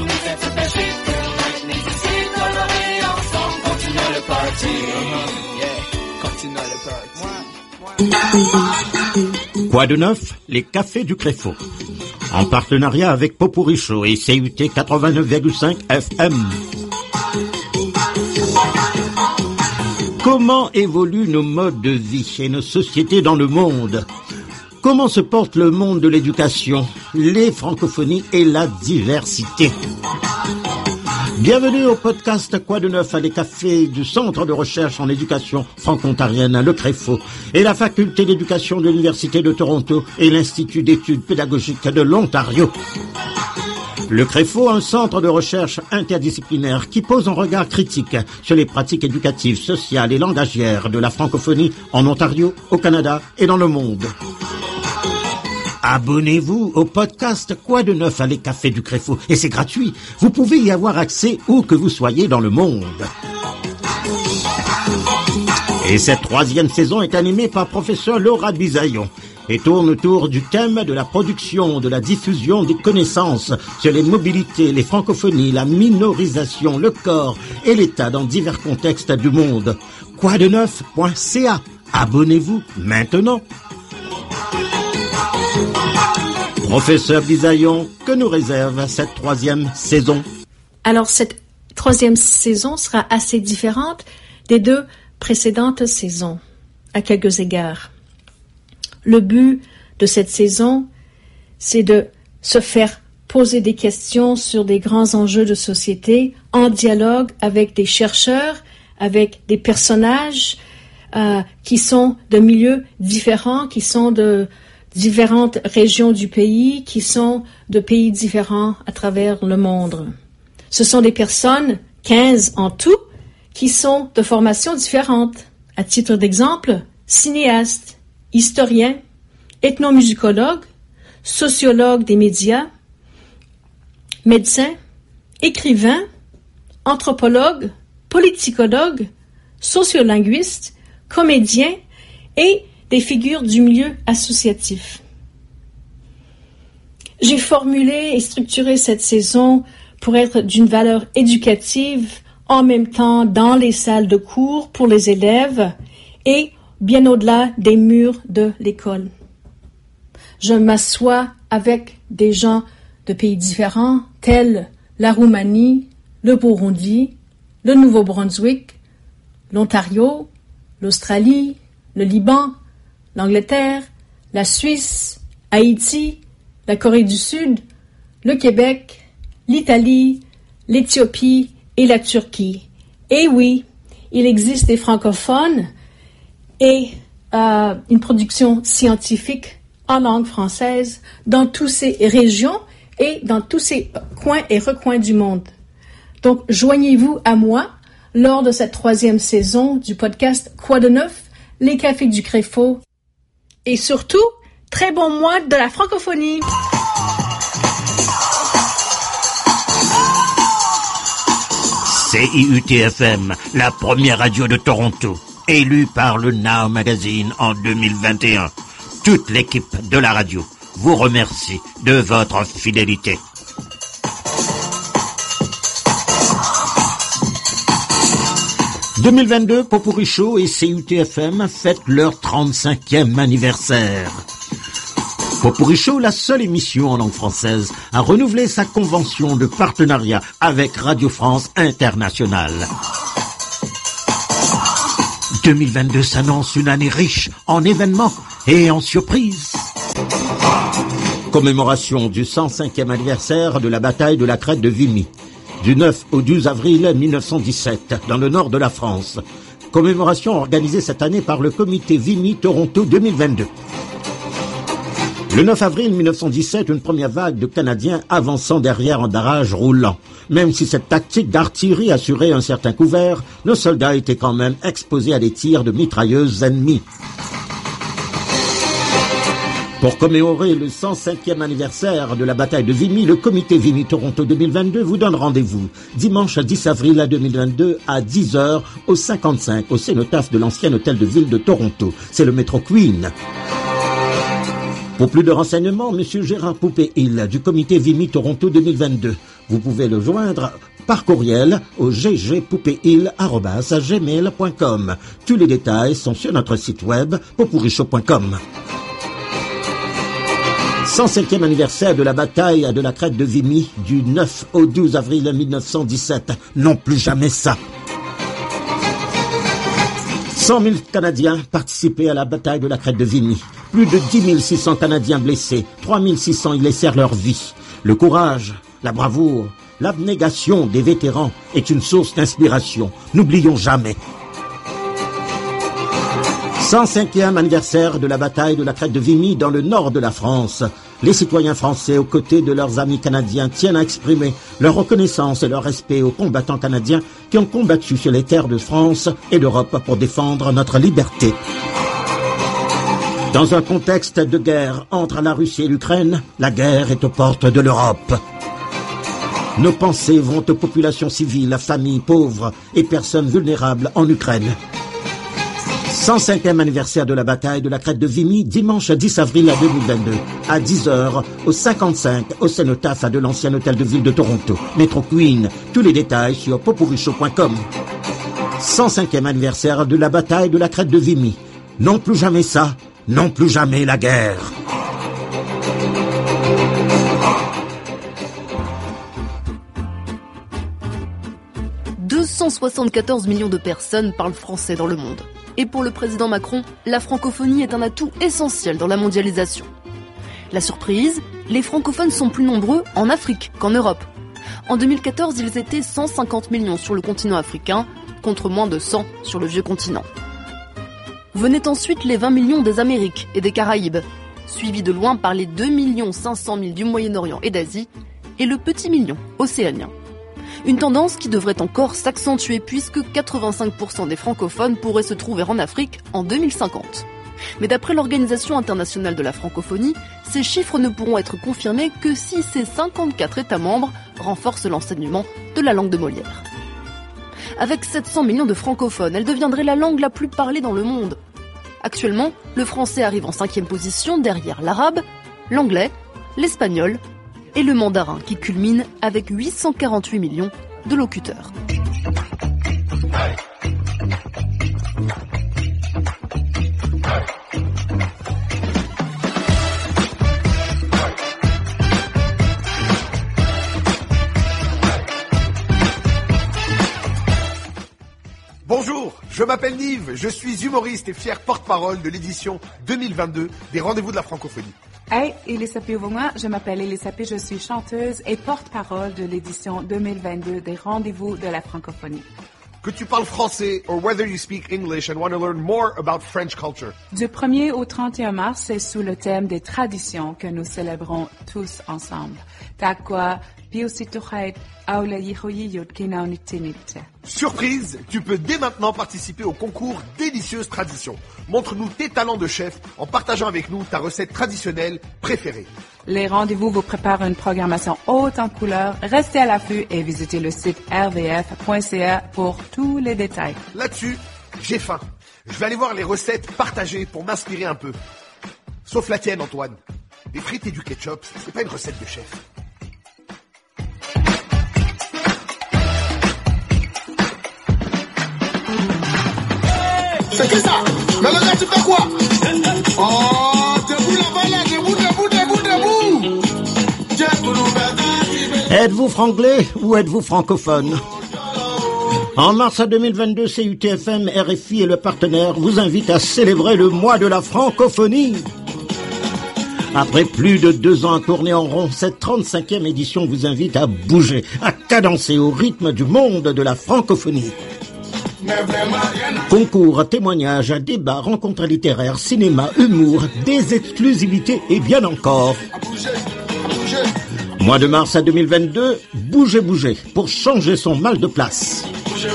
Continuons le party. Uh-huh. Yeah. Continuons le party. Quoi de neuf? Les cafés du Créfo. En partenariat avec Popuricho et C U T quatre-vingt-neuf virgule cinq F M. Comment évoluent nos modes de vie et nos sociétés dans le monde? Comment se porte le monde de l'éducation, les francophonies et la diversité? Bienvenue au podcast Quoi de neuf à les cafés du Centre de recherche en éducation franco-ontarienne, le Créfo, et la faculté d'éducation de l'Université de Toronto et l'Institut d'études pédagogiques de l'Ontario. Le Créfo, un centre de recherche interdisciplinaire qui pose un regard critique sur les pratiques éducatives, sociales et langagières de la francophonie en Ontario, au Canada et dans le monde. Abonnez-vous au podcast Quoi de neuf à les cafés du Créfo et c'est gratuit. Vous pouvez y avoir accès où que vous soyez dans le monde. Et cette troisième saison est animée par professeur Laura Bisaillon et tourne autour du thème de la production, de la diffusion des connaissances sur les mobilités, les francophonies, la minorisation, le corps et l'État dans divers contextes du monde. quoi de neuf point c a. Abonnez-vous maintenant. Professeur Bisaillon, que nous réserve cette troisième saison? Alors, cette troisième saison sera assez différente des deux précédentes saisons, à quelques égards. Le but de cette saison, c'est de se faire poser des questions sur des grands enjeux de société en dialogue avec des chercheurs, avec des personnages euh, qui sont de milieux différents, qui sont de différentes régions du pays, qui sont de pays différents à travers le monde. Ce sont des personnes, quinze en tout, qui sont de formations différentes. À titre d'exemple, cinéastes, historiens, ethnomusicologues, sociologues des médias, médecins, écrivains, anthropologues, politicologues, sociolinguistes, comédiens et des figures du milieu associatif. J'ai formulé et structuré cette saison pour être d'une valeur éducative, en même temps dans les salles de cours pour les élèves et bien au-delà des murs de l'école. Je m'assois avec des gens de pays différents tels la Roumanie, le Burundi, le Nouveau-Brunswick, l'Ontario, l'Australie, le Liban, l'Angleterre, la Suisse, Haïti, la Corée du Sud, le Québec, l'Italie, l'Éthiopie et la Turquie. Et oui, il existe des francophones et euh, une production scientifique en langue française dans toutes ces régions et dans tous ces coins et recoins du monde. Donc, joignez-vous à moi lors de cette troisième saison du podcast Quoi de neuf, les cafés du Créfo. Et surtout, très bon mois de la francophonie. C I U T F M, la première radio de Toronto, élue par le Now Magazine en deux mille vingt et un. Toute l'équipe de la radio vous remercie de votre fidélité. deux mille vingt-deux, Popurrí Show et C I U T F M fêtent leur trente-cinquième anniversaire. Popurrí Show, la seule émission en langue française, a renouvelé sa convention de partenariat avec Radio France Internationale. deux mille vingt-deux s'annonce une année riche en événements et en surprises. Commémoration du cent cinquième anniversaire de la bataille de la Crête de Vimy, du neuf au douze avril mille neuf cent dix-sept, dans le nord de la France. Commémoration organisée cette année par le comité Vimy Toronto deux mille vingt-deux. Le neuf avril mille neuf cent dix-sept, une première vague de Canadiens avançant derrière un barrage roulant. Même si cette tactique d'artillerie assurait un certain couvert, nos soldats étaient quand même exposés à des tirs de mitrailleuses ennemies. Pour commémorer le cent cinquième anniversaire de la bataille de Vimy, le comité Vimy Toronto deux mille vingt-deux vous donne rendez-vous dimanche dix avril deux mille vingt-deux à dix heures au cinquante-cinq au cénotaphe de l'ancien hôtel de ville de Toronto. C'est le métro Queen. Pour plus de renseignements, M. Gérard Poupé-Hill du comité Vimy Toronto deux mille vingt-deux. Vous pouvez le joindre par courriel au g g poupéhill arobase gmail point com. Tous les détails sont sur notre site web popurrí show point com. cent cinquième anniversaire de la bataille de la Crête de Vimy du neuf au douze avril mille neuf cent dix-sept. Non plus jamais ça. cent mille Canadiens participaient à la bataille de la Crête de Vimy. Plus de dix mille six cents Canadiens blessés, trois mille six cents y laissèrent leur vie. Le courage, la bravoure, l'abnégation des vétérans est une source d'inspiration. N'oublions jamais. cent cinquième anniversaire de la bataille de la Crête de Vimy dans le nord de la France. Les citoyens français, aux côtés de leurs amis canadiens, tiennent à exprimer leur reconnaissance et leur respect aux combattants canadiens qui ont combattu sur les terres de France et d'Europe pour défendre notre liberté. Dans un contexte de guerre entre la Russie et l'Ukraine, la guerre est aux portes de l'Europe. Nos pensées vont aux populations civiles, familles pauvres et personnes vulnérables en Ukraine. cent cinquième anniversaire de la bataille de la Crête de Vimy, dimanche dix avril deux mille vingt-deux, à dix heures, au cinquante-cinq, au cénotaphe de l'ancien hôtel de ville de Toronto, métro Queen. Tous les détails sur popurrí show point com. cent cinquième anniversaire de la bataille de la Crête de Vimy. Non plus jamais ça, non plus jamais la guerre. deux cent soixante-quatorze millions de personnes parlent français dans le monde. Et pour le président Macron, la francophonie est un atout essentiel dans la mondialisation. La surprise, Les francophones sont plus nombreux en Afrique qu'en Europe. En deux mille quatorze, ils étaient cent cinquante millions sur le continent africain, contre moins de cent sur le vieux continent. Venaient ensuite les vingt millions des Amériques et des Caraïbes, suivis de loin par les deux millions cinq cent mille du Moyen-Orient et d'Asie, et le petit million océanien. Une tendance qui devrait encore s'accentuer puisque quatre-vingt-cinq pour cent des francophones pourraient se trouver en Afrique en deux mille cinquante. Mais d'après l'Organisation internationale de la francophonie, ces chiffres ne pourront être confirmés que si ces cinquante-quatre États membres renforcent l'enseignement de la langue de Molière. Avec sept cents millions de francophones, elle deviendrait la langue la plus parlée dans le monde. Actuellement, le français arrive en cinquième position derrière l'arabe, l'anglais, l'espagnol et le mandarin qui culmine avec huit cent quarante-huit millions de locuteurs. Bonjour, je m'appelle Nive, je suis humoriste et fier porte-parole de l'édition deux mille vingt-deux des Rendez-vous de la Francophonie. Hey, Elisabeth Ouvonga, je m'appelle Elisabeth, je suis chanteuse et porte-parole de l'édition deux mille vingt-deux des Rendez-vous de la Francophonie. Que tu parles français or whether you speak English and want to learn more about French culture. Du premier au trente et un mars, c'est sous le thème des traditions que nous célébrons tous ensemble. Takwa, Piosituchait, Aula Yihoyiyot Kinaunitinit. Surprise, tu peux dès maintenant participer au concours Délicieuse Tradition. Montre-nous tes talents de chef en partageant avec nous ta recette traditionnelle préférée. Les rendez-vous vous préparent une programmation haute en couleurs. Restez à l'affût et visitez le site r v f point c a pour tous les détails. Là-dessus, j'ai faim. Je vais aller voir les recettes partagées pour m'inspirer un peu. Sauf la tienne, Antoine. Des frites et du ketchup, c'est pas une recette de chef. C'est qui ça? Mais le gars, tu fais quoi? Oh, debout là-bas, là, debout, debout, debout, debout. Êtes-vous franglais ou êtes-vous francophone? En mars deux mille vingt-deux, C U T F M, R F I et le partenaire vous invitent à célébrer le mois de la francophonie. Après plus de deux ans à tourner en rond, cette trente-cinquième édition vous invite à bouger, à cadencer au rythme du monde de la francophonie. Concours, témoignages, débats, rencontres littéraires, cinéma, humour, des exclusivités et bien encore. Mois de mars à deux mille vingt-deux, bougez, bougez, pour changer son mal de place.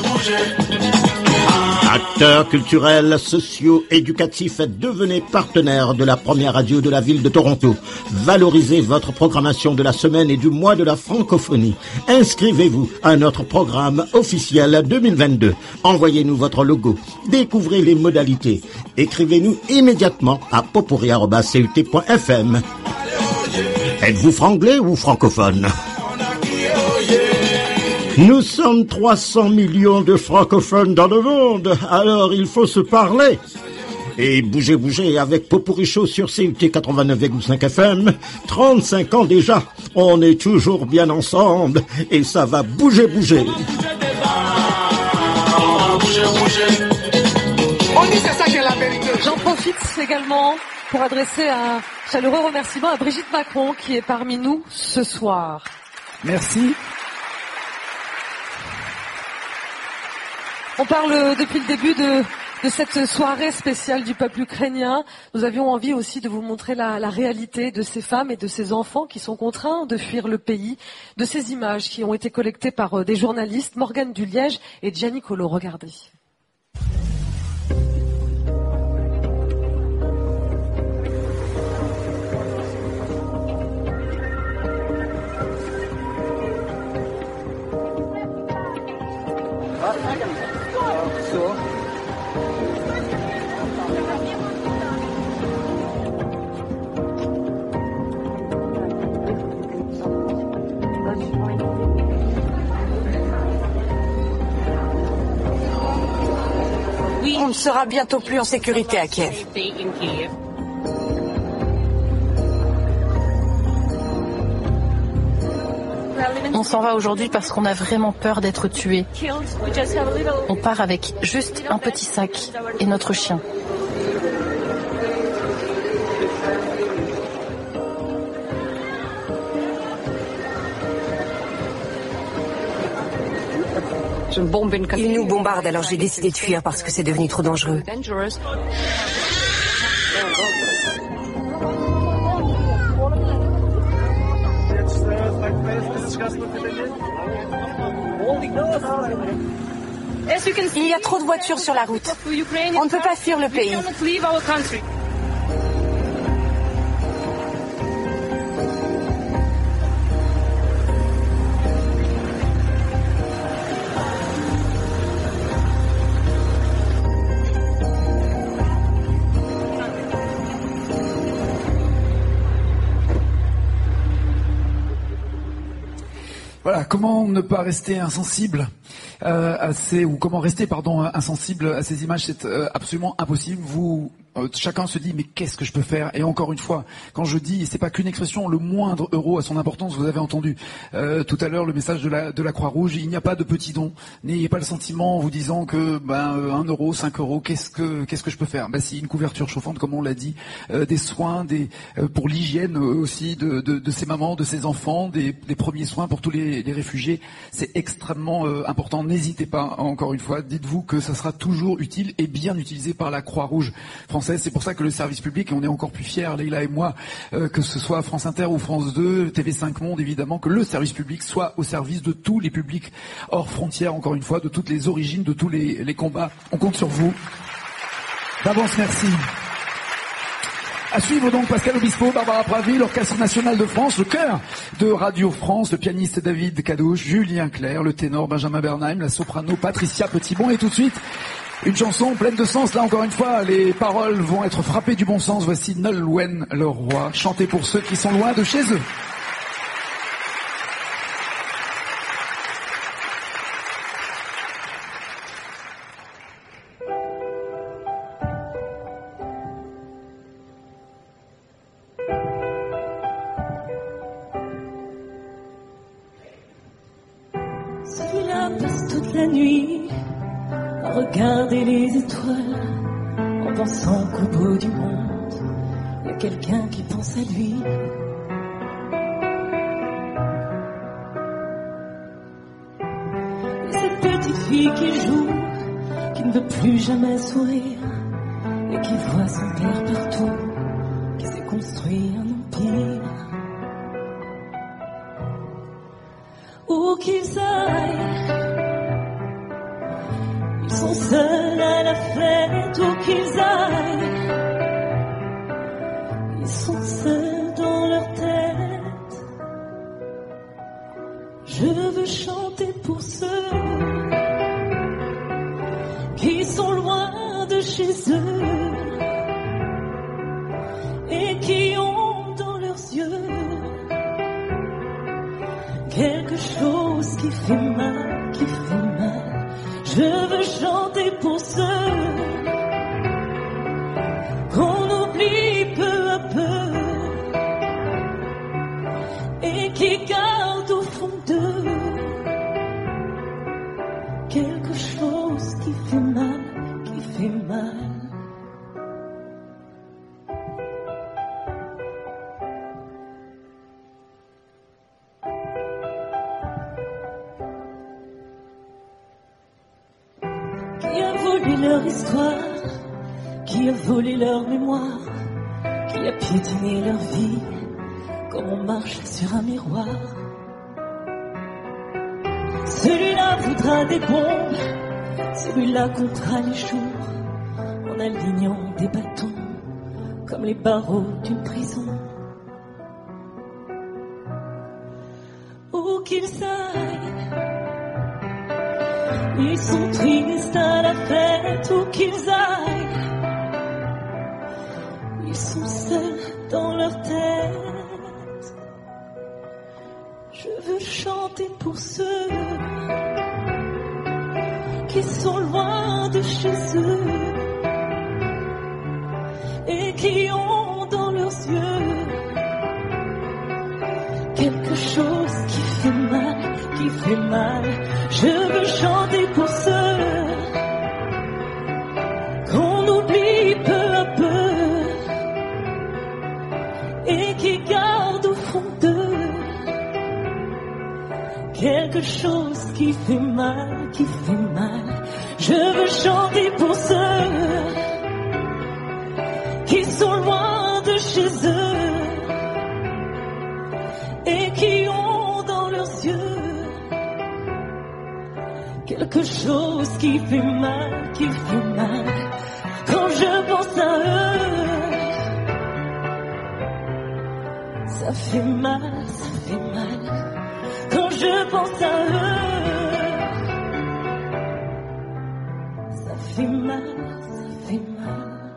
Acteurs culturels, sociaux, éducatifs, devenez partenaires de la première radio de la ville de Toronto. Valorisez votre programmation de la semaine et du mois de la francophonie. Inscrivez-vous à notre programme officiel deux mille vingt-deux. Envoyez-nous votre logo. Découvrez les modalités. Écrivez-nous immédiatement à popuri arobase c u t point f m. Êtes-vous franglais ou francophone? Nous sommes trois cents millions de francophones dans le monde, alors il faut se parler. Et bougez, bougez avec Popuri Show sur C U T quatre-vingt-neuf virgule cinq F M. trente-cinq ans déjà, on est toujours bien ensemble et ça va bouger, bouger. On dit c'est ça qui est la vérité. J'en profite également pour adresser un chaleureux remerciement à Brigitte Macron qui est parmi nous ce soir. Merci. On parle depuis le début de, de cette soirée spéciale du peuple ukrainien. Nous avions envie aussi de vous montrer la, la réalité de ces femmes et de ces enfants qui sont contraints de fuir le pays, de ces images qui ont été collectées par des journalistes, Morgane Duliège et Gianni Colo. Regardez. On ne sera bientôt plus en sécurité à Kiev. On s'en va aujourd'hui parce qu'on a vraiment peur d'être tué. On part avec juste un petit sac et notre chien. Ils nous bombardent, alors j'ai décidé de fuir parce que c'est devenu trop dangereux. Il y a trop de voitures sur la route. On ne peut pas fuir le pays. Voilà, comment ne pas rester insensible euh, à ces, ou comment rester, pardon, insensible à ces images, c'est euh, absolument impossible. Vous, euh, chacun se dit, mais qu'est-ce que je peux faire? Et encore une fois, quand je dis, c'est pas qu'une expression, le moindre euro a son importance. Vous avez entendu euh, tout à l'heure le message de la, de la Croix-Rouge. Il n'y a pas de petits dons. N'ayez pas le sentiment en vous disant que ben euh, un euro, cinq euros, qu'est-ce que qu'est-ce que je peux faire? Ben si, une couverture chauffante, comme on l'a dit, euh, des soins, des euh, pour l'hygiène aussi de, de, de ces mamans, de ces enfants, des, des premiers soins pour tous les les réfugiés, c'est extrêmement euh, important. N'hésitez pas, encore une fois, dites-vous que ça sera toujours utile et bien utilisé par la Croix-Rouge française. C'est pour ça que le service public, et on est encore plus fiers, Leïla et moi, euh, que ce soit France Inter ou France deux, T V cinq Monde, évidemment, que le service public soit au service de tous les publics hors frontières, encore une fois, de toutes les origines, de tous les, les combats. On compte sur vous. D'avance, merci. À suivre donc Pascal Obispo, Barbara Pravi, l'Orchestre National de France, le chœur de Radio France, le pianiste David Cadouche, Julien Clerc, le ténor Benjamin Bernheim, la soprano Patricia Petitbon, et tout de suite, une chanson pleine de sens. Là encore une fois, les paroles vont être frappées du bon sens. Voici Nolwenn Leroy, chantée pour ceux qui sont loin de chez eux. La nuit, à regarder les étoiles, en pensant qu'au bout du monde, il y a quelqu'un qui pense à lui. Et cette petite fille qui joue, qui ne veut plus jamais sourire, et qui voit son père partout, qui s'est construit un empire. Où qu'ils aillent, ils sont seuls à la fête, où qu'ils aillent. Ils sont seuls dans leur tête. Je veux chanter pour ceux qui sont loin de chez eux et qui ont dans leurs yeux quelque chose qui fait mal, qui fait mal. Je veux chanter pour ceux qu'on oublie peu à peu et qui gardent au fond d'eux quelque chose qui fait mal, qui fait mal. Leur histoire, qui a volé leur mémoire, qui a piétiné leur vie, comme on marche sur un miroir. Celui-là voudra des bombes, celui-là comptera les jours, en alignant des bâtons, comme les barreaux d'une prison. Où qu'ils aillent, ils sont tristes à la fête, où qu'ils aillent. Ils sont seuls dans leur tête. Je veux chanter pour ceux qui sont loin de chez eux et qui ont dans leurs yeux quelque chose qui fait mal, qui fait mal. Je veux chanter pour ceux qu'on oublie peu à peu et qui gardent au fond d'eux quelque chose qui fait mal, qui fait mal. Je veux chanter pour ceux qui sont loin de chez eux et qui ont dans leurs yeux quelque chose qui fait mal, qui fait mal. Quand je pense à eux, ça fait mal, ça fait mal. Quand je pense à eux, ça fait mal, ça fait mal.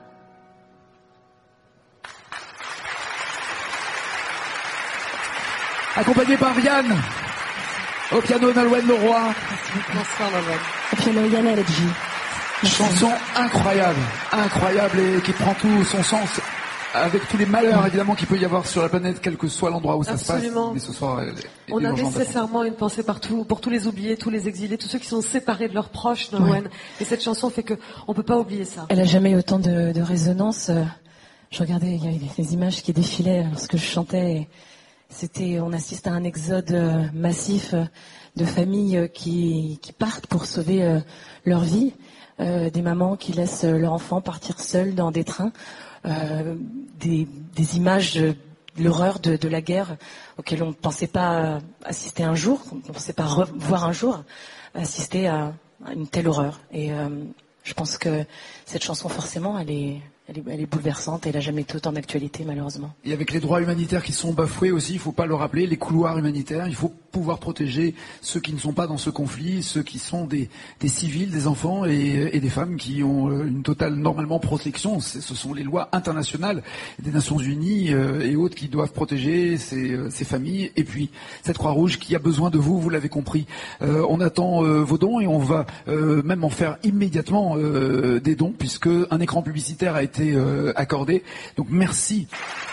Accompagné par Yann, au piano Nolwenn Leroy. Bonsoir Nolwenn. Au piano Yann Aledji. Chanson incroyable, incroyable et qui prend tout son sens avec tous les malheurs évidemment qu'il peut y avoir sur la planète, quel que soit l'endroit où ça Absolument. se passe. Mais ce soir, elle, elle on est a urgente nécessairement une pensée partout pour tous les oubliés, tous les exilés, tous ceux qui sont séparés de leurs proches, Nolwenn. Ouais. Et cette chanson fait que on peut pas oublier ça. Elle a jamais eu autant de, de résonance. Je regardais, il y avait des images qui défilaient lorsque je chantais. Et c'était, on assiste à un exode massif de familles qui, qui partent pour sauver leur vie. Euh, des mamans qui laissent leur enfant partir seul dans des trains, euh, des, des images de l'horreur de, de la guerre auxquelles on ne pensait pas assister un jour, on ne pensait pas revoir un jour, assister à, à une telle horreur. Et euh, je pense que cette chanson, forcément, elle est, elle est, elle est bouleversante et elle n'a jamais été autant d'actualité, malheureusement. Et avec les droits humanitaires qui sont bafoués aussi, il ne faut pas le rappeler, les couloirs humanitaires, il faut pouvoir protéger ceux qui ne sont pas dans ce conflit, ceux qui sont des, des civils, des enfants et, et des femmes qui ont une totale, normalement, protection. Ce sont les lois internationales des Nations Unies euh, et autres qui doivent protéger ces, ces familles. Et puis, cette Croix-Rouge qui a besoin de vous, vous l'avez compris. Euh, on attend euh, vos dons et on va euh, même en faire immédiatement euh, des dons puisque un écran publicitaire a été euh, accordé. Donc, merci.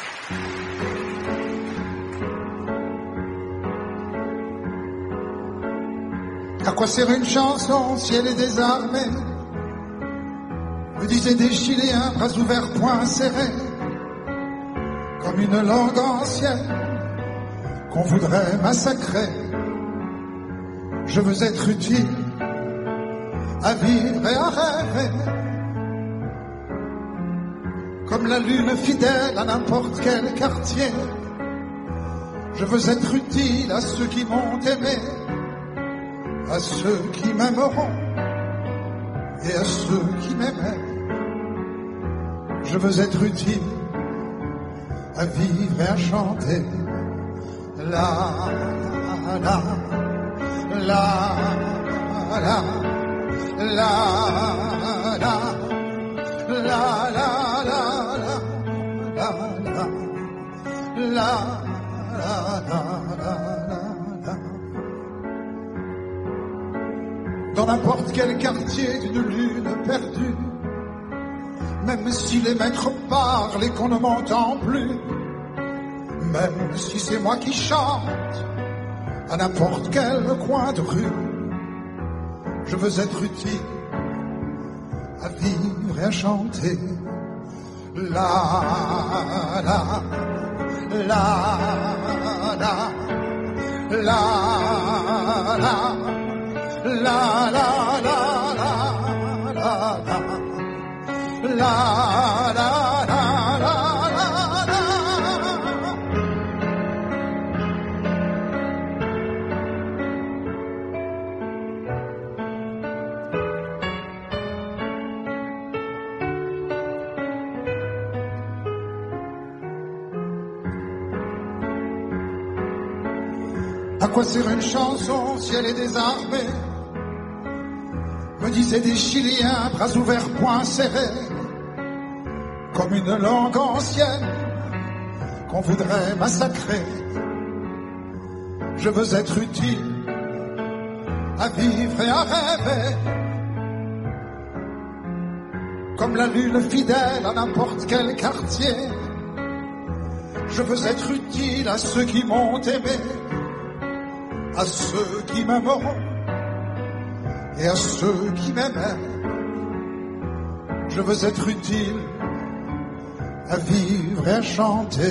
À quoi sert une chanson si elle est désarmée? Me disaient des Chiléens, bras ouverts, poings serrés, comme une langue ancienne qu'on voudrait massacrer. Je veux être utile à vivre et à rêver, comme la lune fidèle à n'importe quel quartier. Je veux être utile à ceux qui m'ont aimé, à ceux qui m'aimeront et à ceux qui m'aimaient. Je veux être utile à vivre et à chanter. La la la la la la la la la la la la. Dans n'importe quel quartier d'une lune perdue, même si les maîtres parlent et qu'on ne m'entend plus, même si c'est moi qui chante à n'importe quel coin de rue, je veux être utile à vivre et à chanter. La la la la la la la la la la la la la la. À quoi sert une chanson si elle est désarmée? Me disaient des Chiliens, bras ouverts, poings serrés, comme une langue ancienne qu'on voudrait massacrer. Je veux être utile à vivre et à rêver, comme la lune fidèle à n'importe quel quartier. Je veux être utile à ceux qui m'ont aimé, à ceux qui m'aimeront et à ceux qui m'aimaient. Je veux être utile à vivre et à chanter.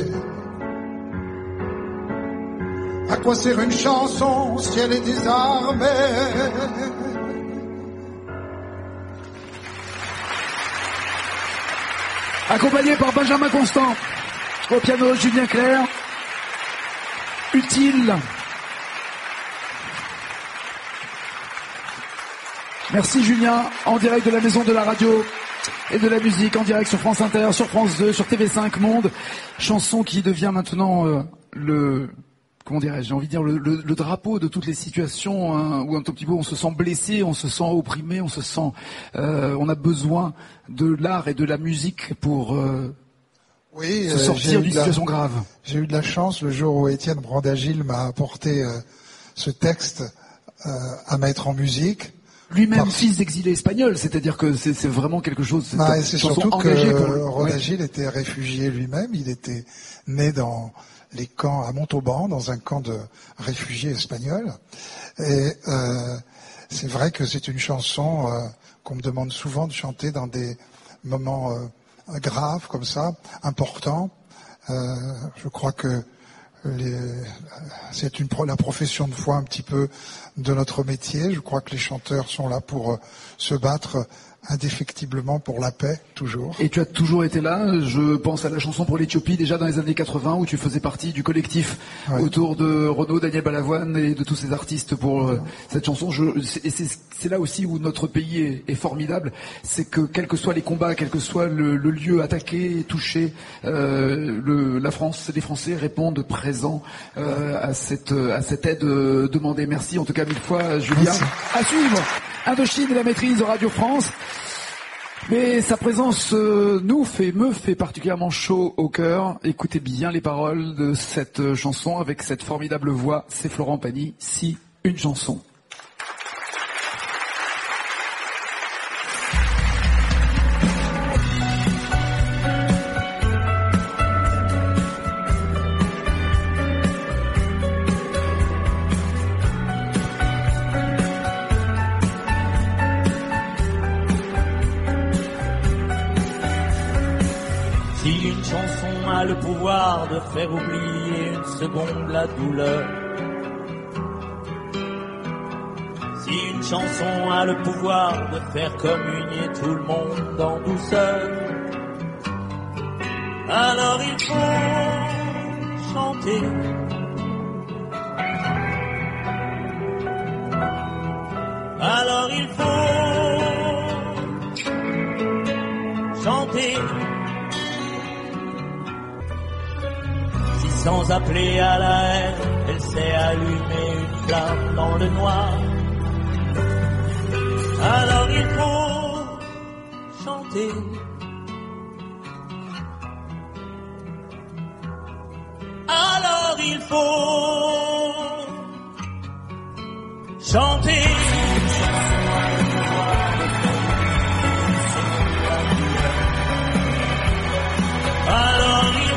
À quoi sert une chanson si elle est désarmée? Accompagné par Benjamin Constant. Au piano, Julien Clerc. Utile. Merci Julien, en direct de la Maison de la Radio et de la Musique, en direct sur France Inter, sur France deux, sur T V cinq Monde. Chanson qui devient maintenant euh, le... Comment dirais-je, j'ai envie de dire le, le, le drapeau de toutes les situations hein, où un tout petit peu on se sent blessé, on se sent opprimé, on se sent... Euh, on a besoin de l'art et de la musique pour euh, oui, se sortir euh, d'une situation la, grave. J'ai eu de la chance le jour où Étienne Brandagil m'a apporté euh, ce texte euh, à mettre en musique. Lui-même Parce... fils d'exilé espagnol, c'est-à-dire que c'est, c'est vraiment quelque chose... C'est, ah, c'est surtout que pour... Brandagil ouais. était réfugié lui-même, il était né dans... les camps à Montauban, dans un camp de réfugiés espagnols. Et euh, c'est vrai que c'est une chanson euh, qu'on me demande souvent de chanter dans des moments euh, graves comme ça, importants. Euh, je crois que les, c'est une la profession de foi un petit peu de notre métier. Je crois que les chanteurs sont là pour euh, se battre indéfectiblement pour la paix, toujours. Et tu as toujours été là. Je pense à la chanson pour l'Éthiopie, déjà dans les années quatre-vingts, où tu faisais partie du collectif ouais. autour de Renaud, Daniel Balavoine et de tous ces artistes pour euh, cette chanson. Je, et c'est, c'est là aussi où notre pays est, est formidable. C'est que quels que soient les combats, quel que soit le, le lieu attaqué, touché, euh, le, la France, les Français répondent présents euh, à cette à cette aide euh, demandée. Merci en tout cas mille fois, Julien. Merci. À suivre. Indochine et la maîtrise de Radio France. Mais sa présence euh, nous fait, me fait particulièrement chaud au cœur. Écoutez bien les paroles de cette chanson avec cette formidable voix. C'est Florent Pagny, Si une chanson. Le pouvoir de faire oublier une seconde la douleur. Si une chanson a le pouvoir de faire communier tout le monde en douceur, alors il faut chanter. Alors il faut chanter. Sans appeler à la haine, elle sait allumer une flamme dans le noir. Alors il faut chanter. Alors il faut chanter. Alors il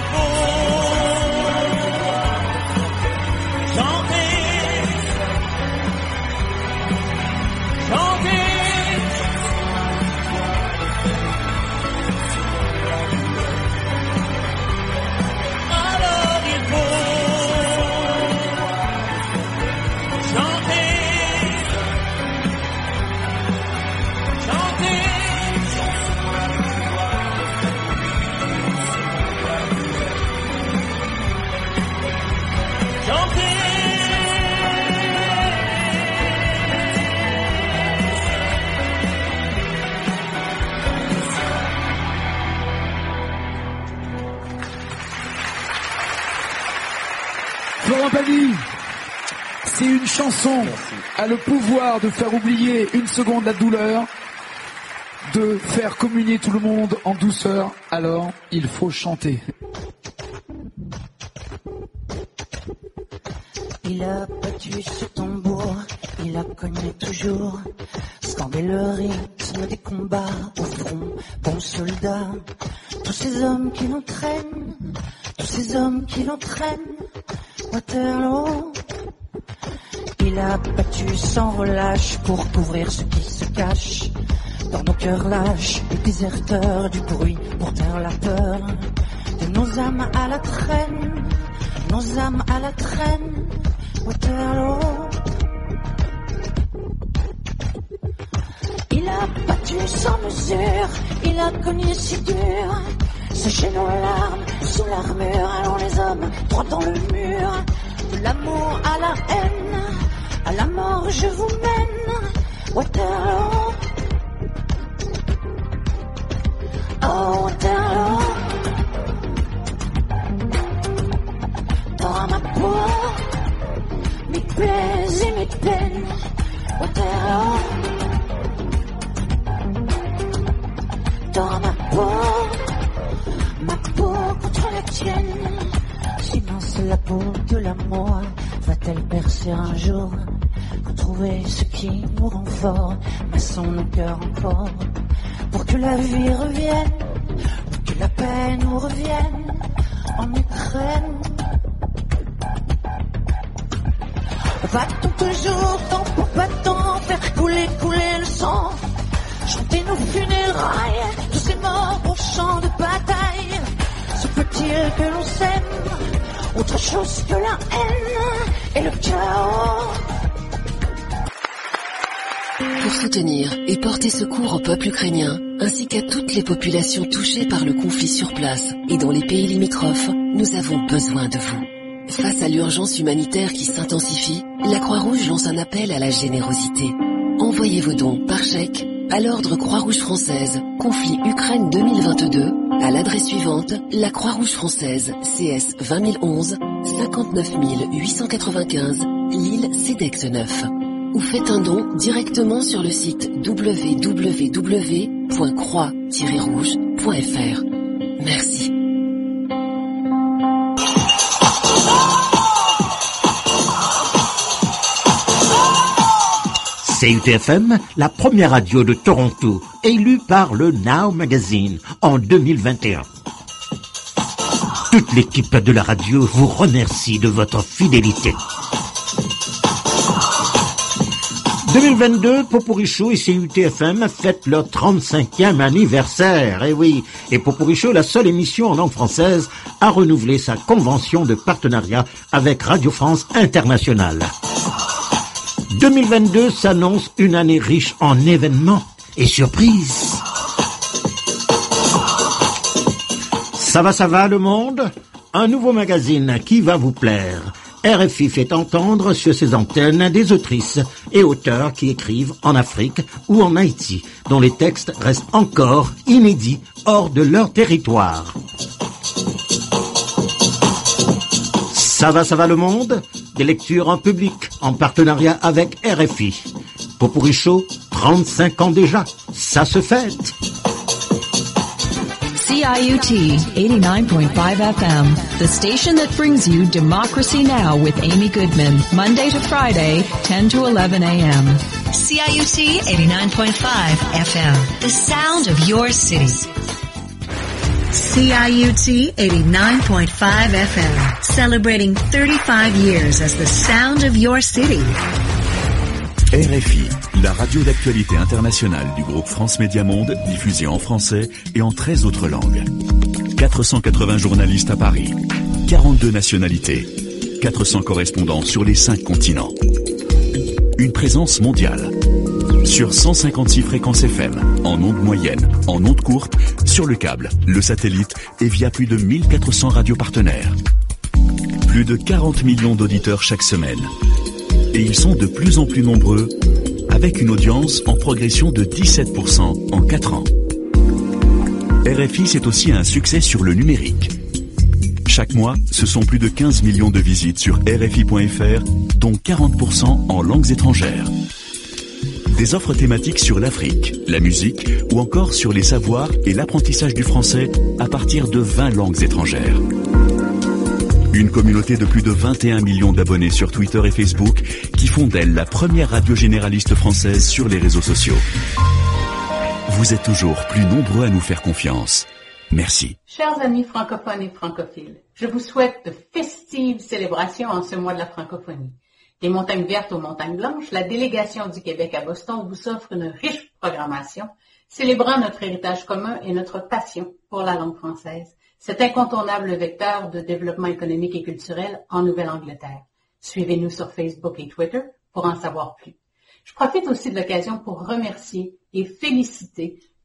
Florent Pagny, si une chanson a le pouvoir de faire oublier une seconde la douleur, de faire communier tout le monde en douceur, alors il faut chanter. Il a battu ce tambour, il a cogné toujours, scandé le rythme des combats au front, bon soldat. Tous ces hommes qui l'entraînent, tous ces hommes qui l'entraînent, Waterloo. Il a battu sans relâche pour couvrir ce qui se cache dans nos cœurs lâches, les déserteurs du bruit pour taire la peur de nos âmes à la traîne, nos âmes à la traîne. Waterloo. Il a battu sans mesure, il a cogné si dur, sécher nos larmes sous l'armure. Allons les hommes, droit dans le mur. De l'amour à la haine, à la mort je vous mène. Waterloo, oh Waterloo. Dans ma peau, mes plaies et mes peines. Waterloo, dans ma peau, ma peau contre la tienne. Silence, la peau de l'amour va-t-elle percer un jour? Retrouver ce qui nous rend fort, maçons nos cœurs encore, pour que la vie revienne, pour que la paix nous revienne en Ukraine. Va-t-on toujours tant pour battant, faire couler, couler le sang, chanter nos funérailles, tous ces morts au champ de bataille? Se peut-il que l'on s'aime autre chose que la haine et le chaos? Pour soutenir et porter secours au peuple ukrainien, ainsi qu'à toutes les populations touchées par le conflit sur place et dans les pays limitrophes, nous avons besoin de vous. Face à l'urgence humanitaire qui s'intensifie, la Croix-Rouge lance un appel à la générosité. Envoyez vos dons par chèque à l'Ordre Croix-Rouge française, conflit Ukraine deux mille vingt-deux, à l'adresse suivante, la Croix-Rouge française, C S vingt mille onze, cinquante-neuf mille huit cent quatre-vingt-quinze, Lille Cedex neuf. Ou faites un don directement sur le site w w w point croix tiret rouge point f r. Merci. C U T F M, la première radio de Toronto, élue par le Now Magazine en deux mille vingt et un. Toute l'équipe de la radio vous remercie de votre fidélité. deux mille vingt-deux, Poporicho et C U T F M fêtent leur trente-cinquième anniversaire. Et oui, et Poporicho, la seule émission en langue française, a renouvelé sa convention de partenariat avec Radio France Internationale. deux mille vingt-deux s'annonce une année riche en événements et surprises. Ça va, ça va le monde? Un nouveau magazine qui va vous plaire. R F I fait entendre sur ses antennes des autrices et auteurs qui écrivent en Afrique ou en Haïti, dont les textes restent encore inédits hors de leur territoire. Ça va, ça va le monde? Des lectures en public, en partenariat avec R F I. Poporicho, trente-cinq ans déjà, ça se fête. C I U T eighty-nine point five F M, the station that brings you Democracy Now! With Amy Goodman, Monday to Friday, ten to eleven a m C I U T eighty-nine point five F M, the sound of your city. C I U T eighty-nine point five F M, celebrating thirty-five years as the sound of your city. R F I, la radio d'actualité internationale du groupe France Média Monde, diffusée en français et en treize autres langues. quatre cent quatre-vingts journalistes à Paris, quarante-deux nationalités, quatre cents correspondants sur les cinq continents. Une présence mondiale. Sur cent cinquante-six fréquences F M, en ondes moyennes, en ondes courtes, sur le câble, le satellite et via plus de mille quatre cents radios partenaires. Plus de quarante millions d'auditeurs chaque semaine. Et ils sont de plus en plus nombreux, avec une audience en progression de dix-sept pour cent en quatre ans. R F I, c'est aussi un succès sur le numérique. Chaque mois, ce sont plus de quinze millions de visites sur R F I point F R, dont quarante pour cent en langues étrangères. Des offres thématiques sur l'Afrique, la musique ou encore sur les savoirs et l'apprentissage du français à partir de vingt langues étrangères. Une communauté de plus de vingt et un millions d'abonnés sur Twitter et Facebook qui font d'elle la première radio généraliste française sur les réseaux sociaux. Vous êtes toujours plus nombreux à nous faire confiance. Merci. Chers amis francophones et francophiles, je vous souhaite de festives célébrations en ce mois de la francophonie. Des montagnes vertes aux montagnes blanches, la délégation du Québec à Boston vous offre une riche programmation célébrant notre héritage commun et notre passion pour la langue française. Cet incontournable vecteur de développement économique et culturel en Nouvelle-Angleterre. Suivez-nous sur Facebook et Twitter pour en savoir plus. Je profite aussi de l'occasion pour remercier et féliciter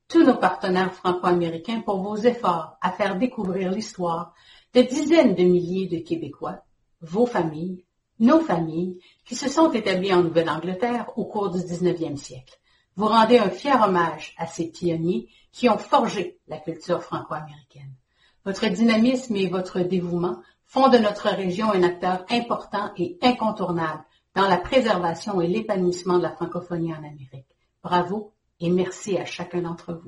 tous nos partenaires franco-américains pour vos efforts à faire découvrir l'histoire de dizaines de milliers de Québécois, vos familles, nos familles, qui se sont établies en Nouvelle-Angleterre au cours du dix-neuvième siècle. Vous rendez un fier hommage à ces pionniers qui ont forgé la culture franco-américaine. Votre dynamisme et votre dévouement font de notre région un acteur important et incontournable dans la préservation et l'épanouissement de la francophonie en Amérique. Bravo et merci à chacun d'entre vous.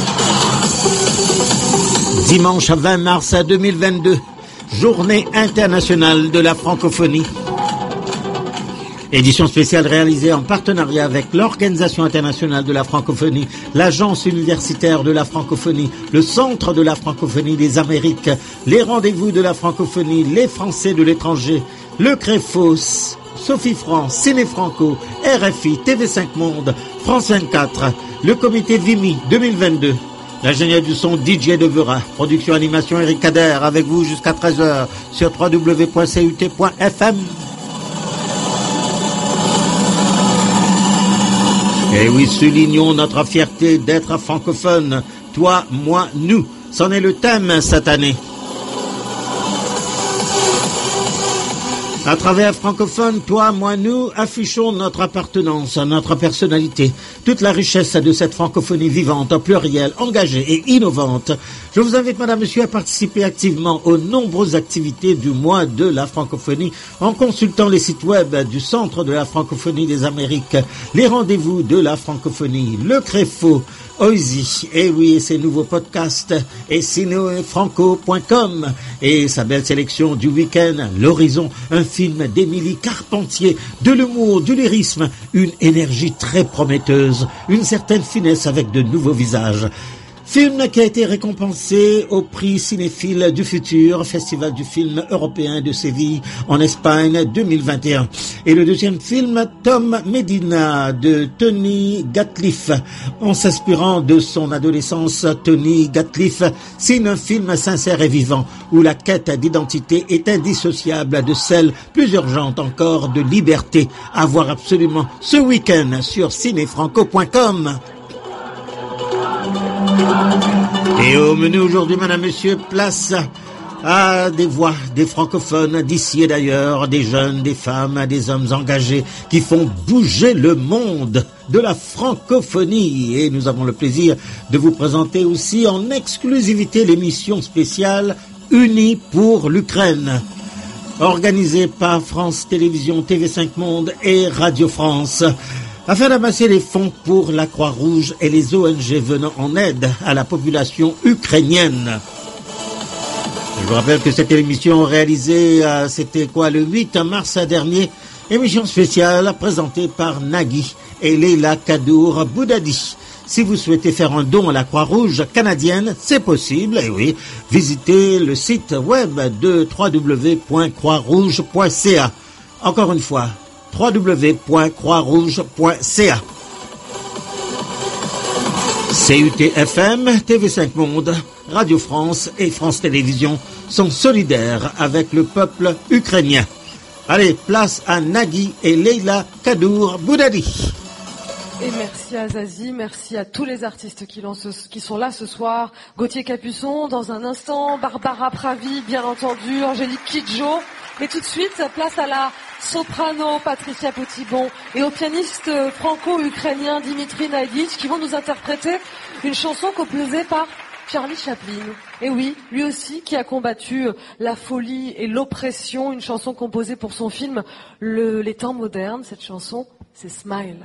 Dimanche vingt mars deux mille vingt-deux, Journée internationale de la francophonie. Édition spéciale réalisée en partenariat avec l'Organisation internationale de la francophonie, l'Agence universitaire de la francophonie, le Centre de la francophonie des Amériques, les rendez-vous de la francophonie, les Français de l'étranger, le Créfos, Sophie France, Ciné Franco, R F I, T V cinq Monde, France vingt-quatre, le comité Vimy deux mille vingt-deux. L'ingénieur du son D J Devera, production animation Eric Kader, avec vous jusqu'à treize heures sur w w w point c u t point f m. Et oui, soulignons notre fierté d'être francophone. Toi, moi, nous. C'en est le thème cette année. À travers francophone, toi, moi, nous, affichons notre appartenance, notre personnalité, toute la richesse de cette francophonie vivante, plurielle, engagée et innovante. Je vous invite, madame, monsieur, à participer activement aux nombreuses activités du mois de la francophonie en consultant les sites web du Centre de la francophonie des Amériques, les rendez-vous de la francophonie, le Créfo, Oisy, et oui, ses nouveaux podcasts, et cinéfranco point com, et sa belle sélection du week-end, L'Horizon, un film d'Émilie Carpentier, de l'humour, du lyrisme, une énergie très prometteuse, une certaine finesse avec de nouveaux visages. Film qui a été récompensé au prix Cinéphile du Futur, Festival du film européen de Séville en Espagne deux mille vingt et un. Et le deuxième film, Tom Medina de Tony Gatliff. En s'inspirant de son adolescence, Tony Gatliff signe un film sincère et vivant où la quête d'identité est indissociable de celle, plus urgente encore, de liberté. À voir absolument ce week-end sur cinéfranco point com. Et au menu aujourd'hui, madame, monsieur, place à des voix, des francophones d'ici et d'ailleurs, des jeunes, des femmes, des hommes engagés qui font bouger le monde de la francophonie. Et nous avons le plaisir de vous présenter aussi en exclusivité l'émission spéciale Unis pour l'Ukraine, organisée par France Télévisions, T V cinq Monde et Radio France, afin d'amasser les fonds pour la Croix-Rouge et les O N G venant en aide à la population ukrainienne. Je vous rappelle que cette émission réalisée, euh, c'était quoi, le huit mars dernier, émission spéciale présentée par Nagui et Leila Kadour Boudadi. Si vous souhaitez faire un don à la Croix-Rouge canadienne, c'est possible, et oui, visitez le site web de w w w point croix rouge point c a. Encore une fois, w w w point croix rouge point c a. C U T F M, T V cinq Monde, Radio France et France Télévisions sont solidaires avec le peuple ukrainien. Allez, place à Nagui et Leila Kadour Boudadi. Et merci à Zazie, merci à tous les artistes qui, ce, qui sont là ce soir. Gauthier Capuçon, dans un instant, Barbara Pravi, bien entendu, Angélique Kidjo. Et tout de suite, place à la soprano Patricia Potibon et au pianiste franco-ukrainien Dimitri Naïditch qui vont nous interpréter une chanson composée par Charlie Chaplin. Et oui, lui aussi qui a combattu la folie et l'oppression, une chanson composée pour son film le, Les temps modernes. Cette chanson, c'est Smile.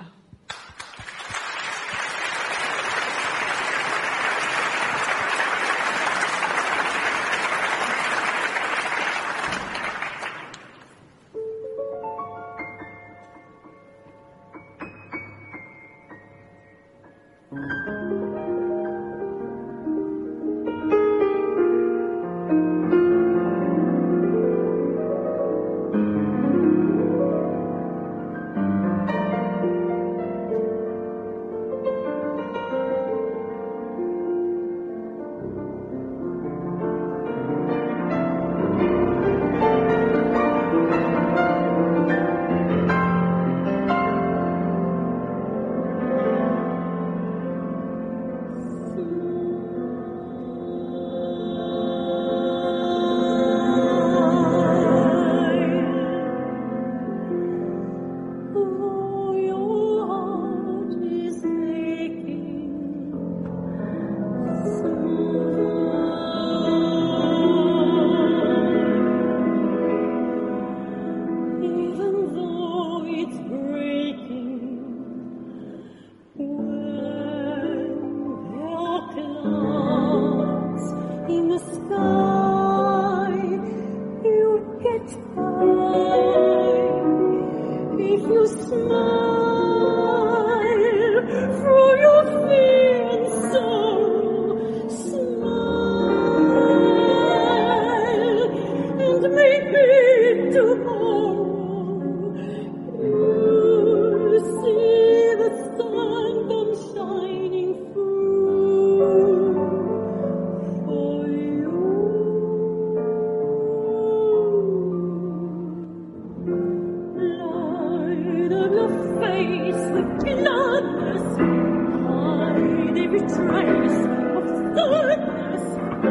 every trace of sadness,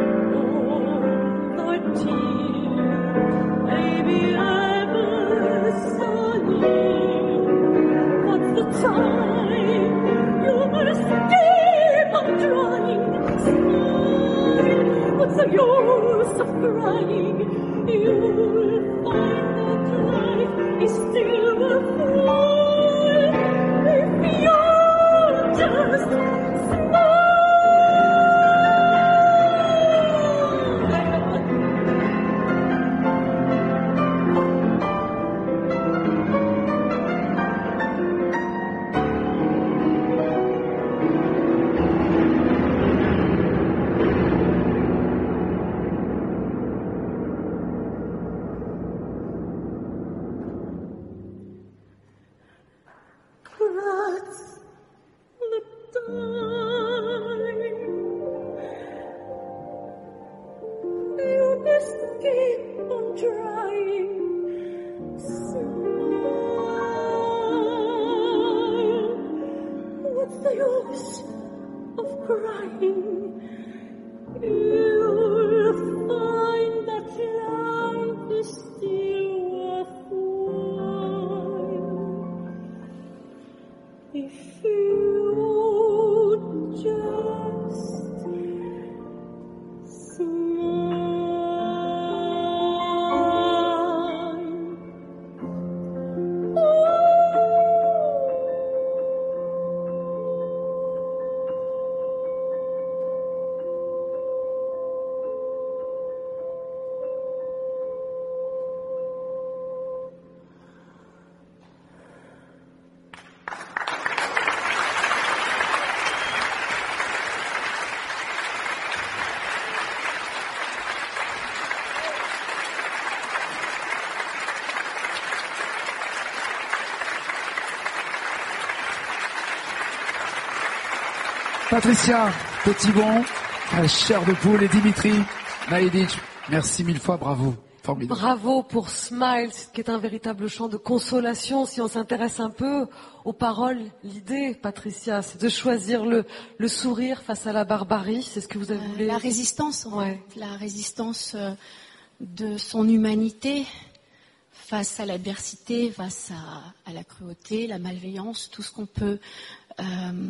all the tears, maybe ever so near. What's the time? You must keep on trying. Smile. What's the use of crying? You'll find that life is still worthwhile if you'll just smile. That's the time. You must keep on trying. Smile. What's the use of crying? You'll find that life is still worthwhile if you just smile. Patricia Petitbon, la chair de poule, et Dimitri Naïdic, merci mille fois, bravo. Formidable. Bravo pour Smile, qui est un véritable chant de consolation. Si on s'intéresse un peu aux paroles, l'idée, Patricia, c'est de choisir le, le sourire face à la barbarie. C'est ce que vous avez voulu. La résistance, en ouais. fait. La résistance de son humanité face à l'adversité, face à, à la cruauté, la malveillance, tout ce qu'on peut... Euh,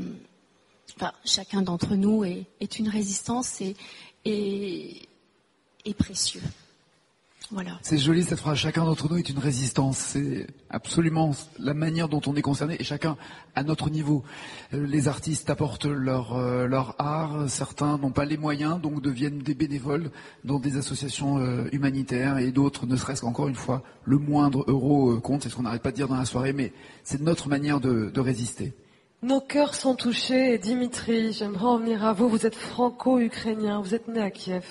Enfin, chacun d'entre nous est, est une résistance et est, est précieux. Voilà. C'est joli cette phrase, chacun d'entre nous est une résistance. C'est absolument la manière dont on est concerné et chacun à notre niveau. Les artistes apportent leur, euh, leur art, certains n'ont pas les moyens, donc deviennent des bénévoles dans des associations euh, humanitaires et d'autres, ne serait-ce qu'encore une fois, le moindre euro euh, compte, c'est ce qu'on n'arrête pas de dire dans la soirée, mais c'est notre manière de, de résister. Nos cœurs sont touchés et Dimitri, j'aimerais en venir à vous, vous êtes franco-ukrainien, vous êtes né à Kiev.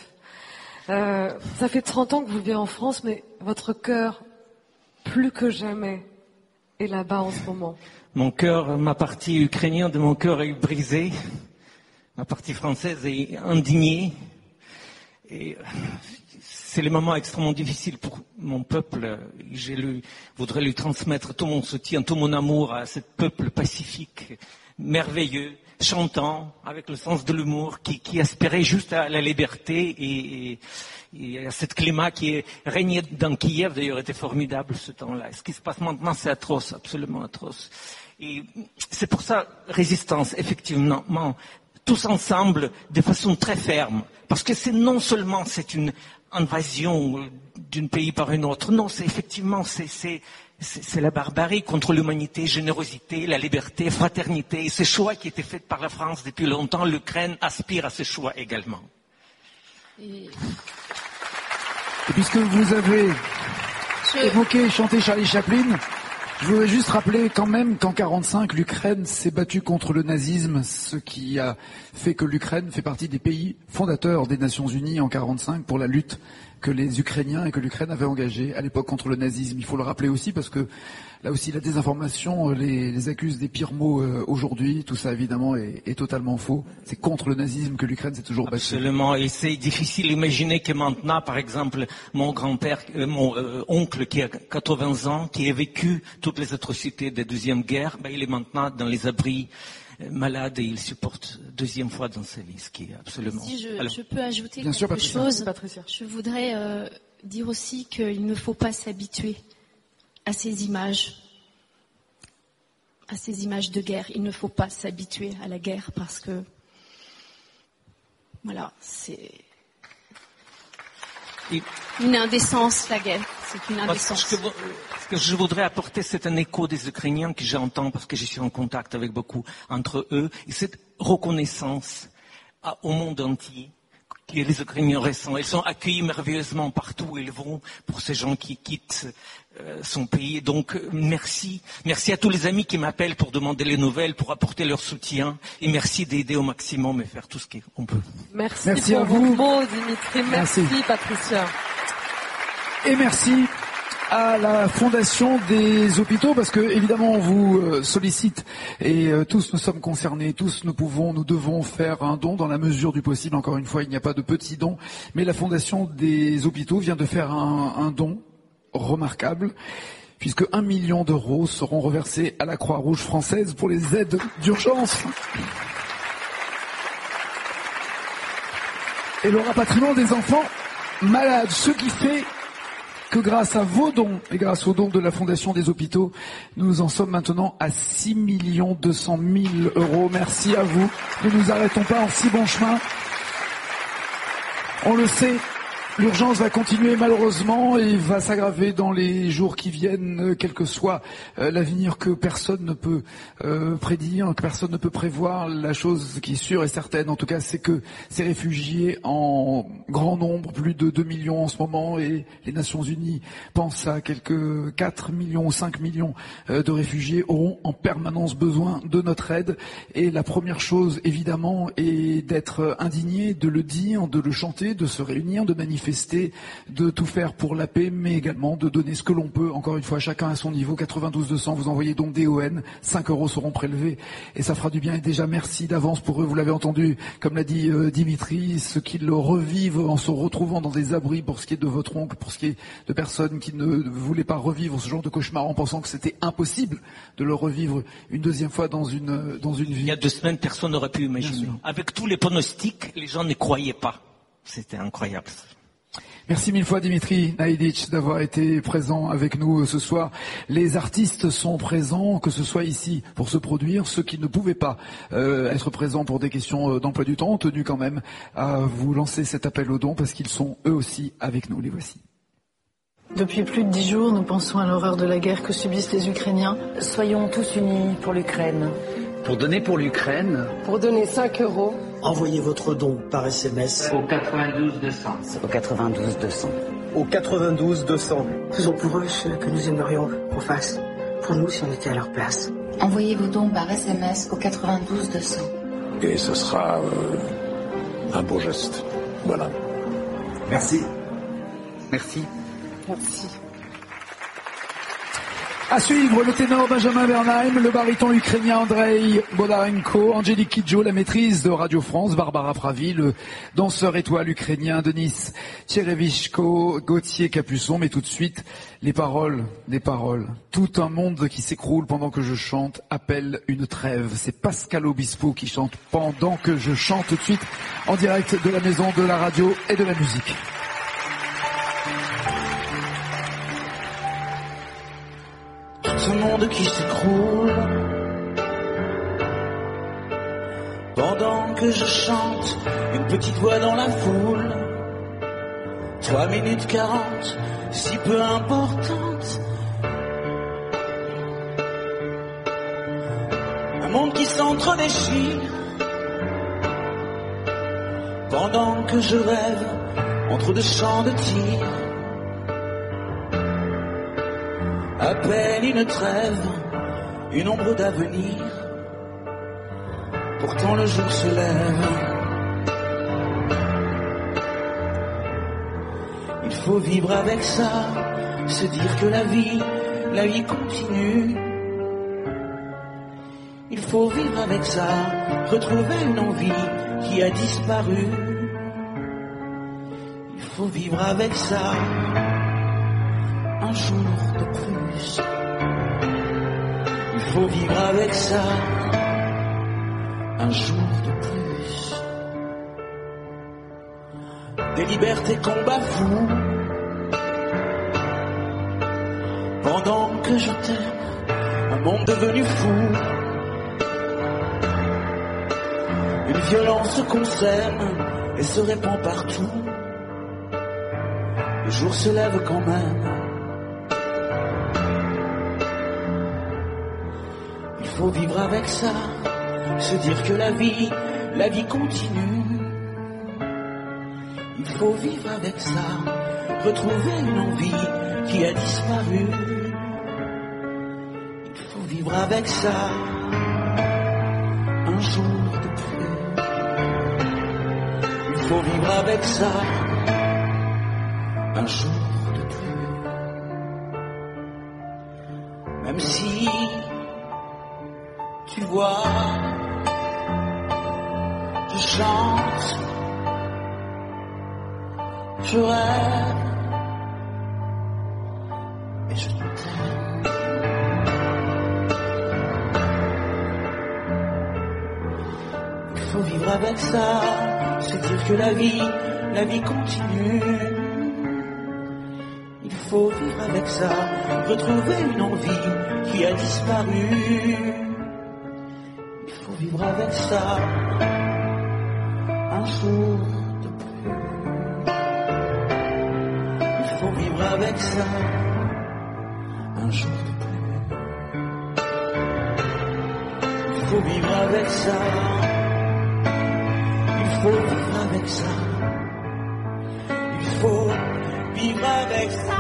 Euh, ça fait trente ans que vous vivez en France, mais votre cœur, plus que jamais, est là-bas en ce moment. Mon cœur, ma partie ukrainienne de mon cœur est brisée, ma partie française est indignée. Et c'est le moment extrêmement difficile pour mon peuple. Je lui, voudrais lui transmettre tout mon soutien, tout mon amour à ce peuple pacifique, merveilleux, chantant, avec le sens de l'humour, qui, qui aspirait juste à la liberté et, et, et à ce climat qui régnait dans Kiev, d'ailleurs, était formidable ce temps-là. Ce qui se passe maintenant, c'est atroce, absolument atroce. Et c'est pour ça, résistance, effectivement, tous ensemble, de façon très ferme. Parce que c'est non seulement c'est une invasion d'un pays par un autre, non, c'est effectivement, c'est, c'est, c'est, c'est la barbarie contre l'humanité, générosité, la liberté, fraternité. Et ce choix qui était fait par la France depuis longtemps, l'Ukraine aspire à ce choix également. Et, et puisque vous avez Je... évoqué et chanté Charlie Chaplin, je voudrais juste rappeler quand même qu'en quarante-cinq, l'Ukraine s'est battue contre le nazisme, ce qui a fait que l'Ukraine fait partie des pays fondateurs des Nations Unies en quarante-cinq pour la lutte que les Ukrainiens et que l'Ukraine avaient engagée à l'époque contre le nazisme. Il faut le rappeler aussi parce que là aussi la désinformation les, les accuse des pires mots euh, aujourd'hui. Tout ça évidemment est, est totalement faux. C'est contre le nazisme que l'Ukraine s'est toujours battue. Absolument. Et c'est difficile d'imaginer que maintenant, par exemple, mon grand-père, euh, mon euh, oncle qui a quatre-vingts ans, qui a vécu toutes les atrocités de la Deuxième Guerre, ben, il est maintenant dans les abris malade et il supporte deuxième fois dans sa vie, ce qui est absolument... Si je, Alors, je peux ajouter bien quelque sûr, Patricia. chose, Patricia. je voudrais euh, dire aussi qu'il ne faut pas s'habituer à ces images, à ces images de guerre. Il ne faut pas s'habituer à la guerre parce que, voilà, c'est Et- une indécence, la guerre. C'est une indécence. Ce que, ce que je voudrais apporter, c'est un écho des Ukrainiens que j'entends parce que je suis en contact avec beaucoup entre eux, et cette reconnaissance à- au monde entier que les Ukrainiens ressentent. Ils sont accueillis merveilleusement partout où ils vont pour ces gens qui quittent euh, son pays. Donc euh, merci, merci à tous les amis qui m'appellent pour demander les nouvelles, pour apporter leur soutien, et merci d'aider au maximum et faire tout ce qu'on peut. Merci, Merci pour à vos vous. mots, Dimitri. Merci, Merci. Patricia. Et merci à la Fondation des hôpitaux, parce que évidemment on vous euh, sollicite et euh, tous nous sommes concernés, tous nous pouvons, nous devons faire un don dans la mesure du possible. Encore une fois, il n'y a pas de petits dons, mais la Fondation des hôpitaux vient de faire un, un don remarquable, puisque un million d'euros seront reversés à la Croix-Rouge française pour les aides d'urgence et le rapatriement des enfants malades, ce qui fait que grâce à vos dons et grâce aux dons de la Fondation des hôpitaux, nous en sommes maintenant à six millions deux cent mille euros. Merci à vous. Ne nous arrêtons pas en si bon chemin. On le sait, l'urgence va continuer malheureusement et va s'aggraver dans les jours qui viennent, quel que soit euh, l'avenir que personne ne peut euh, prédire, que personne ne peut prévoir. La chose qui est sûre et certaine, en tout cas, c'est que ces réfugiés en grand nombre, plus de deux millions en ce moment, et les Nations Unies pensent à quelques quatre millions ou cinq millions euh, de réfugiés, auront en permanence besoin de notre aide. Et la première chose, évidemment, est d'être indigné, de le dire, de le chanter, de se réunir, de manifester, de tout faire pour la paix, mais également de donner ce que l'on peut. Encore une fois, chacun à son niveau. quatre-vingt-douze deux cents, vous envoyez donc D O N, cinq euros seront prélevés et ça fera du bien. Et déjà, merci d'avance pour eux. Vous l'avez entendu, comme l'a dit euh, Dimitri, ceux qui le revivent en se retrouvant dans des abris, pour ce qui est de votre oncle, pour ce qui est de personnes qui ne voulaient pas revivre ce genre de cauchemar en pensant que c'était impossible de le revivre une deuxième fois dans une, dans une vie. Il y a deux semaines, personne n'aurait pu imaginer. Avec tous les pronostics, les gens ne croyaient pas. C'était incroyable. Merci mille fois Dimitri Naïdic d'avoir été présent avec nous ce soir. Les artistes sont présents, que ce soit ici pour se produire. Ceux qui ne pouvaient pas euh, être présents pour des questions d'emploi du temps ont tenu quand même à vous lancer cet appel aux dons parce qu'ils sont eux aussi avec nous. Les voici. Depuis plus de dix jours, nous pensons à l'horreur de la guerre que subissent les Ukrainiens. Soyons tous unis pour l'Ukraine. Pour donner pour l'Ukraine. Pour donner cinq euros. Envoyez votre don par S M S Au quatre-vingt-douze deux cents. Au quatre-vingt-douze deux cents. Au quatre-vingt-douze deux cents. Faisons pour eux ce que nous aimerions qu'on fasse pour nous si on était à leur place. Envoyez vos dons par S M S au quatre-vingt-douze deux cents. Et ce sera euh, un beau geste. Voilà. Merci. Merci. Merci. À suivre, le ténor Benjamin Bernheim, le baryton ukrainien Andrei Bodarenko, Angélique Kidjo, la maîtrise de Radio France, Barbara Pravi, le danseur étoile ukrainien Denis Tcherevichko, Gauthier Capuçon. Mais tout de suite, les paroles, les paroles. Tout un monde qui s'écroule pendant que je chante appelle une trêve. C'est Pascal Obispo qui chante pendant que je chante, tout de suite en direct de la maison de la radio et de la musique. Ce monde qui s'écroule pendant que je chante, une petite voix dans la foule. Trois minutes quarante, si peu importante. Un monde qui s'entre-déchire pendant que je rêve entre deux champs de tir. À peine une trêve, une ombre d'avenir. Pourtant le jour se lève. Il faut vivre avec ça, se dire que la vie, la vie continue. Il faut vivre avec ça, retrouver une envie qui a disparu. Il faut vivre avec ça, un jour de plus. Il faut vivre avec ça, un jour de plus. Des libertés qu'on bafoue pendant que je t'aime, un monde devenu fou, une violence qu'on sème et se répand partout. Le jour se lève quand même. Il faut vivre avec ça, se dire que la vie, la vie continue. Il faut vivre avec ça, retrouver une envie qui a disparu. Il faut vivre avec ça, un jour de plus. Il faut vivre avec ça, un jour de plus. Même si, tu vois, je chante, je rêve, et je t'aime. Il faut vivre avec ça, se dire que la vie, la vie continue. Il faut vivre avec ça, retrouver une envie qui a disparu. Il faut vivre avec ça, un jour de plus. Il faut vivre avec ça, un jour de plus. Il faut vivre avec ça, il faut vivre avec ça. Il faut vivre avec ça,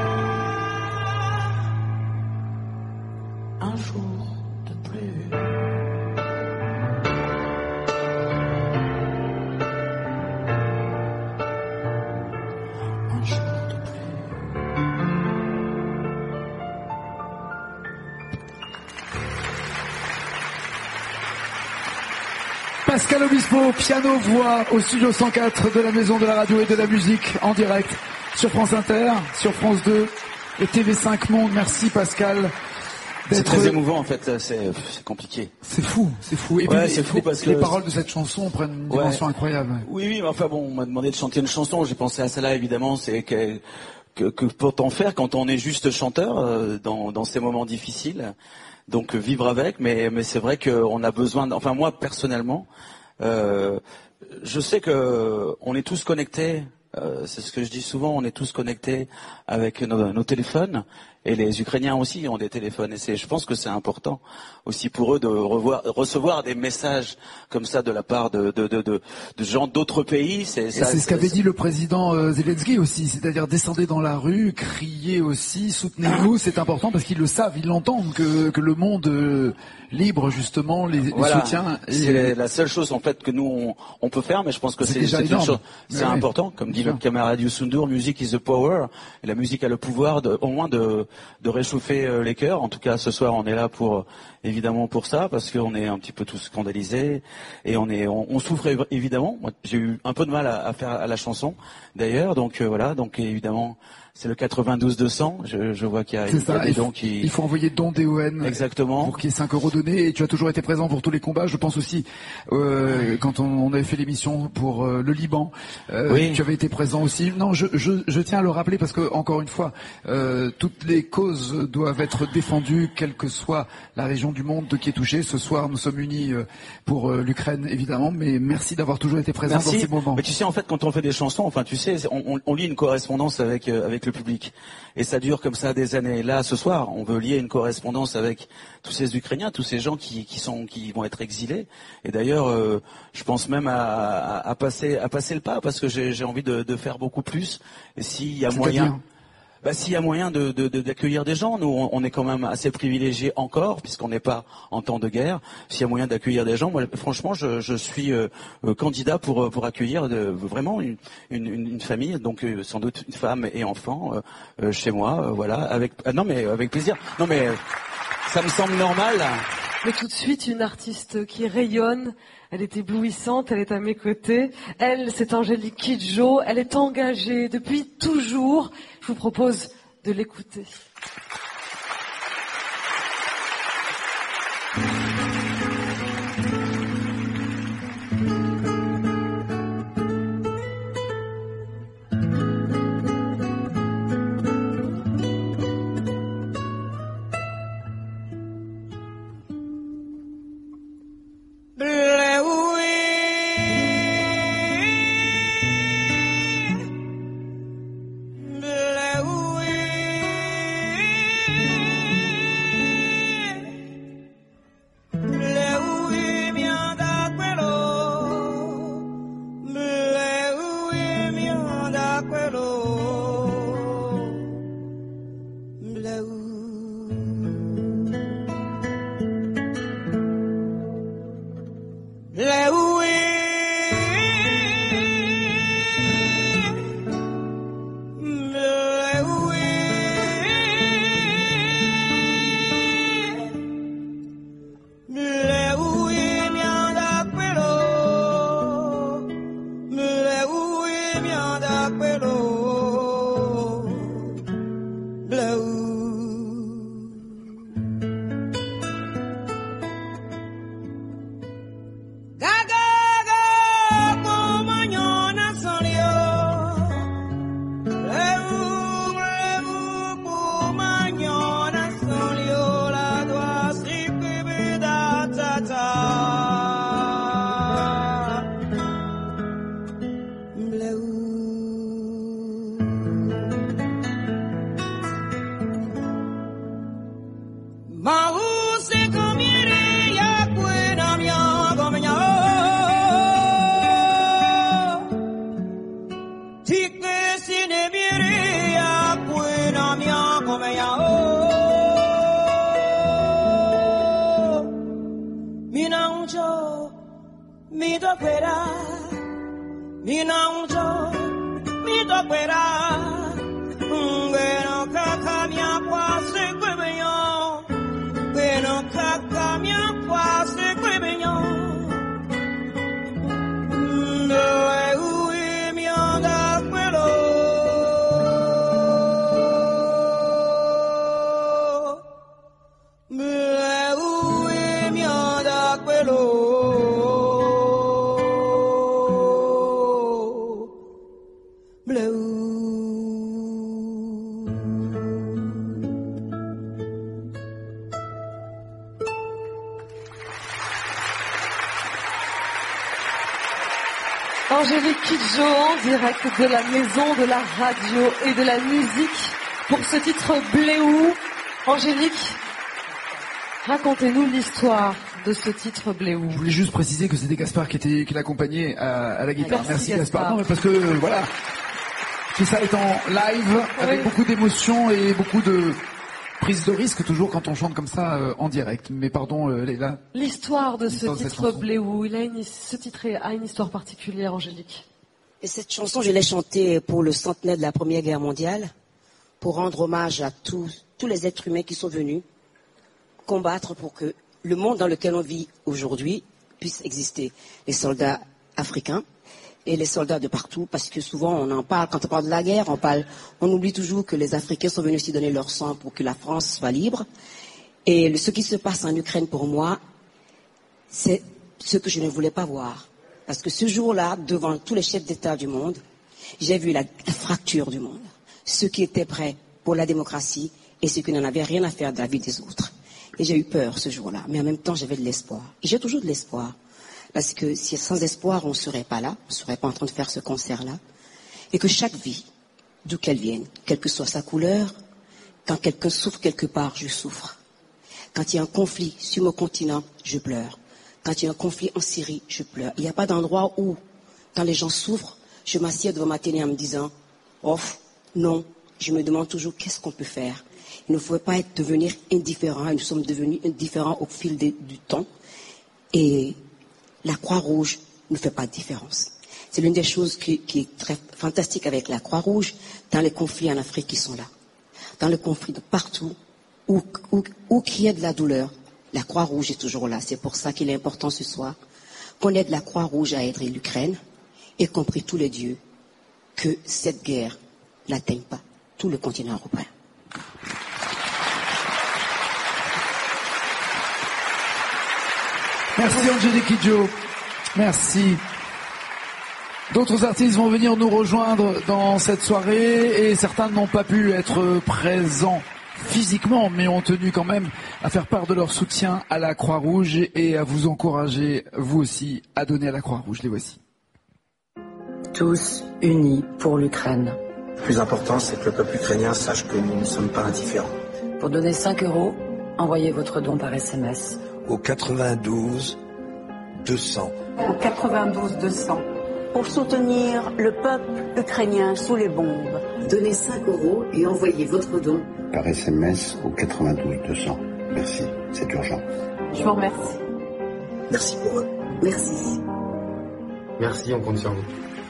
un jour de plus. Un jour de plus. Pascal Obispo, piano, voix, au studio cent quatre de la Maison de la Radio et de la Musique, en direct sur France Inter, sur France deux et T V cinq Monde. Merci Pascal. C'est très émouvant en fait, c'est compliqué. C'est fou, c'est fou. Et ouais, puis c'est fou les, parce que les paroles de cette chanson prennent une dimension ouais. incroyable. Oui, oui, mais enfin bon, on m'a demandé de chanter une chanson, j'ai pensé à celle-là évidemment, c'est que, que, que peut-on faire quand on est juste chanteur euh, dans, dans ces moments difficiles. Donc euh, vivre avec, mais, mais c'est vrai qu'on a besoin, d'... enfin moi personnellement, euh, je sais que on est tous connectés. Euh, c'est ce que je dis souvent, on est tous connectés avec nos, nos téléphones et les Ukrainiens aussi ont des téléphones et c'est, je pense que c'est important aussi pour eux de revoir, recevoir des messages comme ça de la part de, de, de, de, de gens d'autres pays. C'est, ça, c'est ce qu'avait dit le président euh, Zelensky aussi, c'est-à-dire descendez dans la rue, criez aussi, soutenez-nous, c'est important parce qu'ils le savent, ils l'entendent que, que le monde euh, libre justement les, voilà. les soutient. Et... C'est la seule chose en fait que nous on, on peut faire, mais je pense que c'est, c'est, c'est une chose, c'est oui, important, comme dit le camarade Youssou N'Dour, music is the power, et la musique a le pouvoir de, au moins de, de réchauffer euh, les cœurs. En tout cas, ce soir, on est là pour évidemment pour ça, parce qu'on est un petit peu tous scandalisés et on est, on, on souffre évidemment. Moi, j'ai eu un peu de mal à, à faire à la chanson, d'ailleurs. Donc euh, voilà, donc évidemment. C'est le quatre-vingt-douze deux cents, je, je vois qu'il y a, il y a des dons qui... Il faut envoyer don D O N. Exactement. Pour qu'il y ait cinq euros donnés. Et tu as toujours été présent pour tous les combats. Je pense aussi, euh, quand on, on avait fait l'émission pour euh, le Liban, euh, oui. tu avais été présent aussi. Non, je, je, je tiens à le rappeler parce que, encore une fois, euh, toutes les causes doivent être défendues, quelle que soit la région du monde qui est touchée. Ce soir, nous sommes unis pour euh, l'Ukraine, évidemment, mais merci d'avoir toujours été présent merci. dans ces moments. Mais tu sais, en fait, quand on fait des chansons, enfin, tu sais, on, on, on lit une correspondance avec, euh, avec le public. Et ça dure comme ça des années. Là, ce soir, on veut lier une correspondance avec tous ces Ukrainiens, tous ces gens qui, qui sont, qui vont être exilés. Et d'ailleurs, euh, je pense même à, à, à passer, à passer le pas parce que j'ai, j'ai envie de, de faire beaucoup plus. Et s'il y a moyen. Bah, s'il y a moyen de, de, de, d'accueillir des gens, nous on, on est quand même assez privilégiés encore, puisqu'on n'est pas en temps de guerre. S'il y a moyen d'accueillir des gens, moi franchement je, je suis euh, candidat pour, pour accueillir de, vraiment une, une, une famille, donc euh, sans doute une femme et enfant euh, euh, chez moi, euh, voilà, avec ah, non mais avec plaisir. Non mais ça me semble normal. Mais tout de suite une artiste qui rayonne. Elle est éblouissante, elle est à mes côtés. Elle, c'est Angélique Kidjo. Elle est engagée depuis toujours. Je vous propose de l'écouter. kwera mina unjo mi do kwera ngeno kaka mia kwase kwebenyo ngeno kaka mia kwase kwebenyo ndo ui mi onda kwero ndo ui mi onda kwero. Angélique Kidjo en direct de la maison de la radio et de la musique pour ce titre Bléou. Angélique, racontez-nous l'histoire de ce titre Bléou. Je voulais juste préciser que c'était Gaspard qui était qui l'accompagnait à, à la guitare. Merci, Merci Gaspard. Gaspard. Non, mais parce que euh, voilà, tout ça est en live avec Oui. beaucoup d'émotion et beaucoup de prise de risque toujours quand on chante comme ça euh, en direct. Mais pardon, euh, Leïla. L'histoire de ce L'histoire de cette titre chanson. Bléou, il a une, ce titre a une histoire particulière, Angélique. Et cette chanson, je l'ai chantée pour le centenaire de la Première Guerre mondiale, pour rendre hommage à tous, tous les êtres humains qui sont venus combattre pour que le monde dans lequel on vit aujourd'hui puisse exister. Les soldats africains et les soldats de partout, parce que souvent on en parle, quand on parle de la guerre, on parle, on oublie toujours que les Africains sont venus aussi donner leur sang pour que la France soit libre. Et le- ce qui se passe en Ukraine pour moi, c'est ce que je ne voulais pas voir. Parce que ce jour-là, devant tous les chefs d'État du monde, j'ai vu la, la fracture du monde. Ceux qui étaient prêts pour la démocratie et ceux qui n'en avaient rien à faire de la vie des autres. Et j'ai eu peur ce jour-là, mais en même temps j'avais de l'espoir. Et j'ai toujours de l'espoir. Parce que si sans espoir, on ne serait pas là, on ne serait pas en train de faire ce concert-là. Et que chaque vie, d'où qu'elle vienne, quelle que soit sa couleur, quand quelqu'un souffre quelque part, je souffre. Quand il y a un conflit sur mon continent, je pleure. Quand il y a un conflit en Syrie, je pleure. Il n'y a pas d'endroit où, quand les gens souffrent, je m'assieds devant ma télé en me disant, oh, non, je me demande toujours qu'est-ce qu'on peut faire. Il ne faut pas être, devenir indifférent. Nous sommes devenus indifférents au fil des- du temps. Et la Croix-Rouge ne fait pas de différence. C'est l'une des choses qui, qui est très fantastique avec la Croix-Rouge dans les conflits en Afrique qui sont là. Dans les conflits de partout, où, où, où qu'il y ait de la douleur, la Croix-Rouge est toujours là. C'est pour ça qu'il est important ce soir qu'on aide la Croix-Rouge à aider l'Ukraine, et qu'on prie tous les dieux que cette guerre n'atteigne pas tout le continent européen. Merci Angélique Kidjo. Merci. D'autres artistes vont venir nous rejoindre dans cette soirée et certains n'ont pas pu être présents physiquement, mais ont tenu quand même à faire part de leur soutien à la Croix-Rouge et à vous encourager, vous aussi, à donner à la Croix-Rouge. Les voici. Tous unis pour l'Ukraine. Le plus important, c'est que le peuple ukrainien sache que nous ne sommes pas indifférents. Pour donner cinq euros, envoyez votre don par S M S. Au quatre-vingt-douze deux cents. Au quatre-vingt-douze deux cents. Pour soutenir le peuple ukrainien sous les bombes. Donnez cinq euros et envoyez votre don. Par S M S au quatre-vingt-douze deux cents. Merci, c'est urgent. Je vous remercie. Merci pour eux. Merci. Merci, on compte sur vous.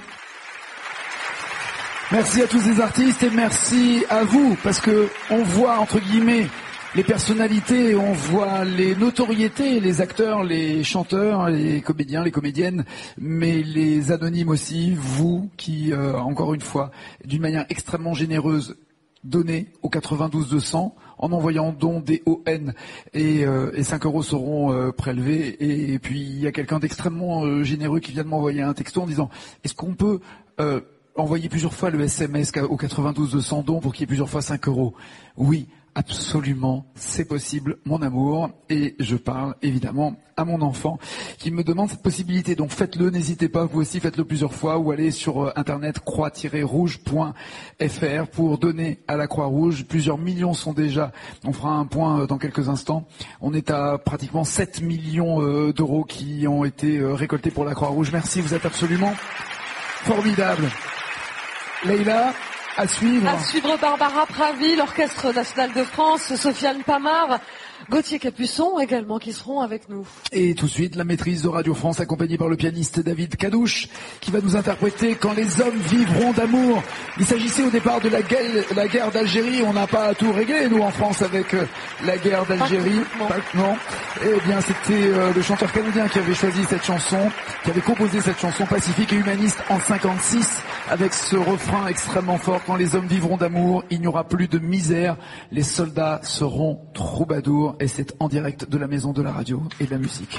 Merci à tous les artistes et merci à vous, parce que on voit, entre guillemets, les personnalités, on voit les notoriétés, les acteurs, les chanteurs, les comédiens, les comédiennes, mais les anonymes aussi, vous qui, euh, encore une fois, d'une manière extrêmement généreuse, donnez au quatre-vingt-douze deux cents en envoyant don D O N et, euh, et cinq euros seront euh, prélevés. Et, et puis il y a quelqu'un d'extrêmement euh, généreux qui vient de m'envoyer un texto en disant est-ce qu'on peut euh, envoyer plusieurs fois le S M S au quatre-vingt-douze deux cents dons pour qu'il y ait plusieurs fois cinq euros? Oui, absolument, c'est possible, mon amour. Et je parle évidemment à mon enfant qui me demande cette possibilité. Donc faites-le, n'hésitez pas, vous aussi faites-le plusieurs fois ou allez sur internet croix tiret rouge point F R pour donner à la Croix-Rouge. Plusieurs millions sont déjà, on fera un point dans quelques instants. On est à pratiquement sept millions d'euros qui ont été récoltés pour la Croix-Rouge. Merci, vous êtes absolument formidable. Leïla, à suivre. À suivre Barbara Pravi, l'Orchestre National de France, Sofiane Pamar, Gauthier Capuçon également qui seront avec nous. Et tout de suite, la maîtrise de Radio France accompagnée par le pianiste David Cadouche qui va nous interpréter Quand les hommes vivront d'amour. Il s'agissait au départ de la guerre, la guerre d'Algérie. On n'a pas tout réglé, nous, en France, avec euh, la guerre d'Algérie. Pas, non. Eh bien, c'était euh, le chanteur canadien qui avait choisi cette chanson, qui avait composé cette chanson pacifique et humaniste en cinquante-six avec ce refrain extrêmement fort. Quand les hommes vivront d'amour, il n'y aura plus de misère. Les soldats seront troubadours. Et c'est en direct de la Maison de la Radio et de la Musique.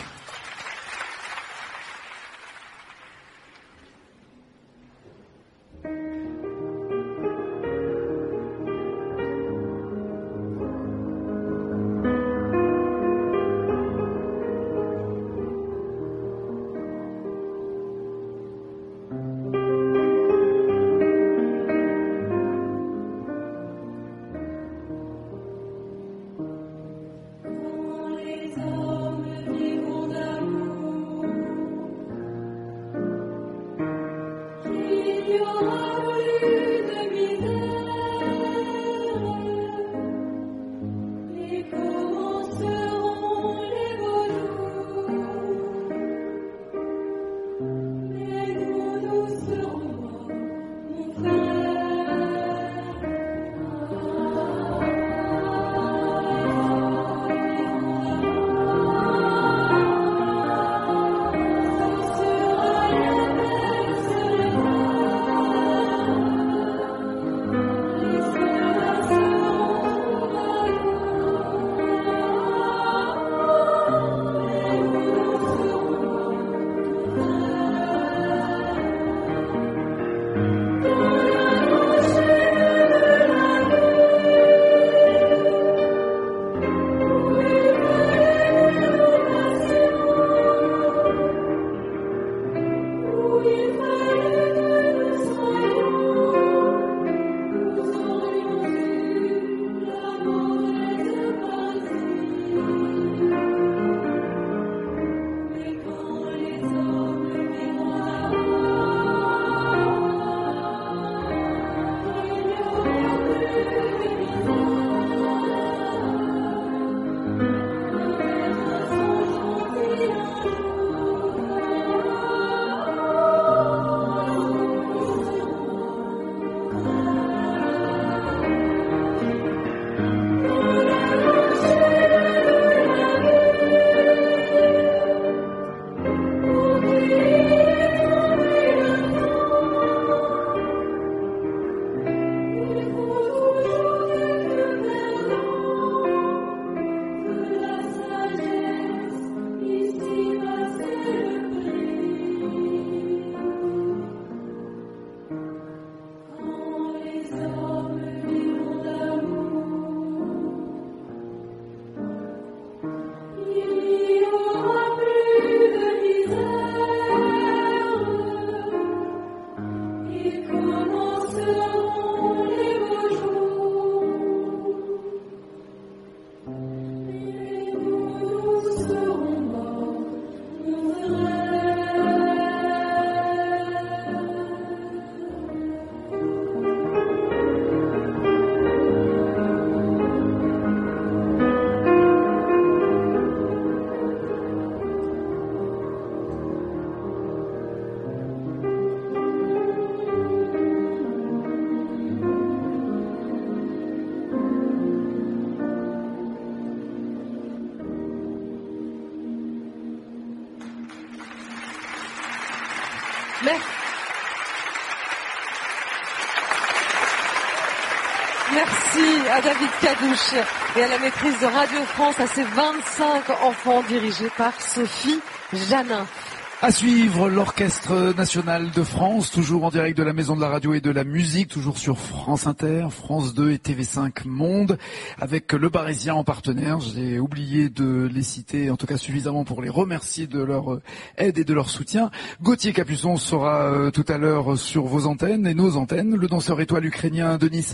Merci à David Cadouche et à la maîtrise de Radio France, à ses vingt-cinq enfants dirigés par Sophie Janin. À suivre, l'Orchestre National de France, toujours en direct de la Maison de la Radio et de la Musique, toujours sur France Inter, France deux et T V cinq Monde, avec le Parisien en partenaire. J'ai oublié de les citer, en tout cas suffisamment pour les remercier de leur aide et de leur soutien. Gauthier Capuçon sera euh, tout à l'heure sur vos antennes et nos antennes. Le danseur étoile ukrainien Denis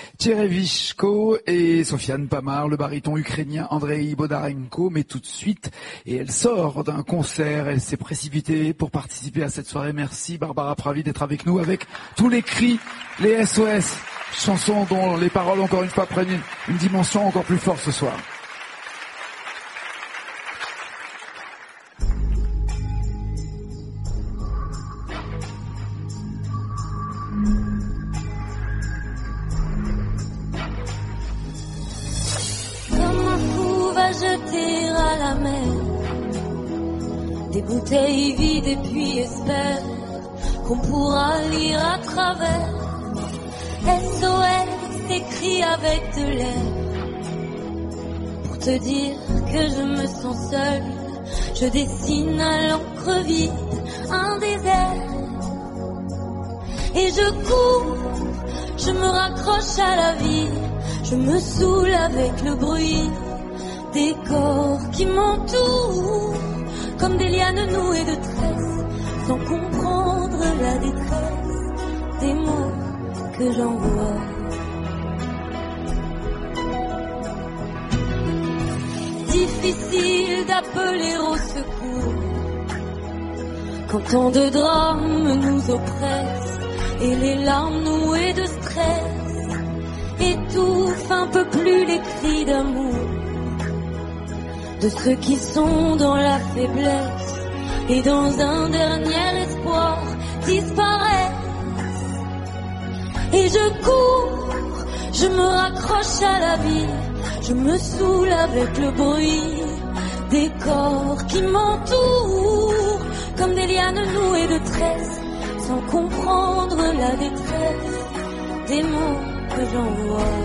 Tcherevichko et Sofiane Pamar, le baryton ukrainien Andrei Bodarenko. Mais tout de suite, et elle sort d'un concert, elle s'est précipitée pour participer à cette soirée. Merci Barbara Pravi d'être avec nous avec tous les cris, les S O S, chansons dont les paroles encore une fois prennent une, une dimension encore plus forte ce soir. bouteilles vides et puis espère qu'on pourra lire à travers. S O S écrit avec de l'air pour te dire que je me sens seule. Je dessine à l'encre vide un désert et je cours, je me raccroche à la vie, je me saoule avec le bruit des corps qui m'entourent comme des lianes nouées de tresses, sans comprendre la détresse des mots que j'envoie. Difficile d'appeler au secours quand tant de drames nous oppressent et les larmes nouées de stress étouffent un peu plus les cris d'amour de ceux qui sont dans la faiblesse et dans un dernier espoir disparaissent. Et je cours, je me raccroche à la vie, je me saoule avec le bruit des corps qui m'entourent comme des lianes nouées de tresses, sans comprendre la détresse des mots que j'envoie.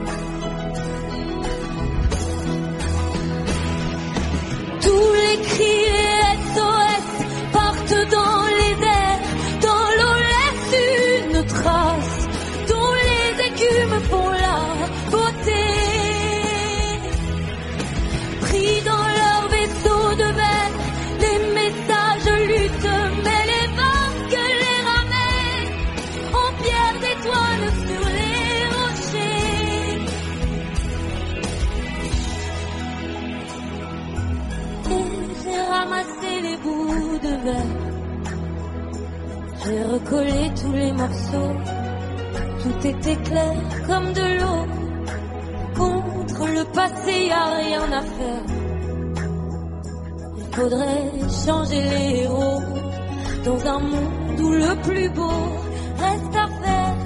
Tous les cris et S O S partent dans les airs, dans l'eau laisse une trace, dont les écumes font la beauté. Pris dans leur vaisseau de verre, les messages luttent, mais les vagues les ramènent en pierre d'étoiles sur les rochers. Et j'ai ramassé les bouts de verre, j'ai recollé tous les morceaux, tout était clair comme de l'eau. Contre le passé, y a rien à faire. Il faudrait changer les héros dans un monde où le plus beau reste à faire.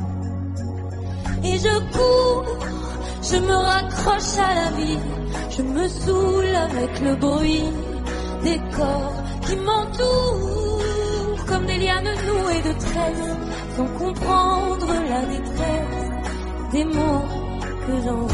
Et je cours, je me raccroche à la vie, je me saoule avec le bruit des corps qui m'entourent comme des lianes nouées de tresses, sans comprendre la détresse des mots que j'envoie.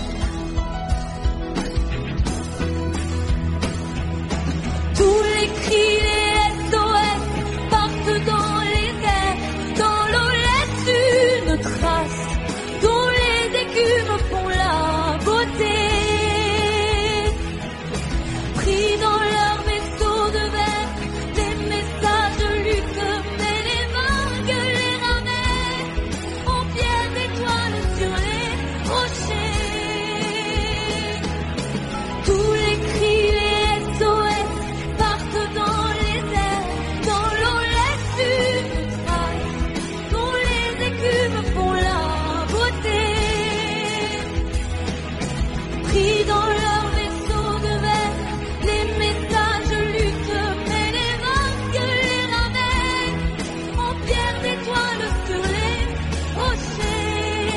Tous les cris, les S O S partent dans les airs, dans l'eau laisse une trace, dont les écumes font la beauté. Pris dans leur vaisseau de verre, les messages luttent, mais les vagues les ramènent en pierre d'étoiles sur les rochers. Tous les cris, les S O S partent dans les airs, dans l'eau laisse une trace, dont les écumes font la beauté. Pris dans leur vaisseau de verre, les messages luttent, mais les vagues les ramènent en pierre d'étoiles sur les rochers.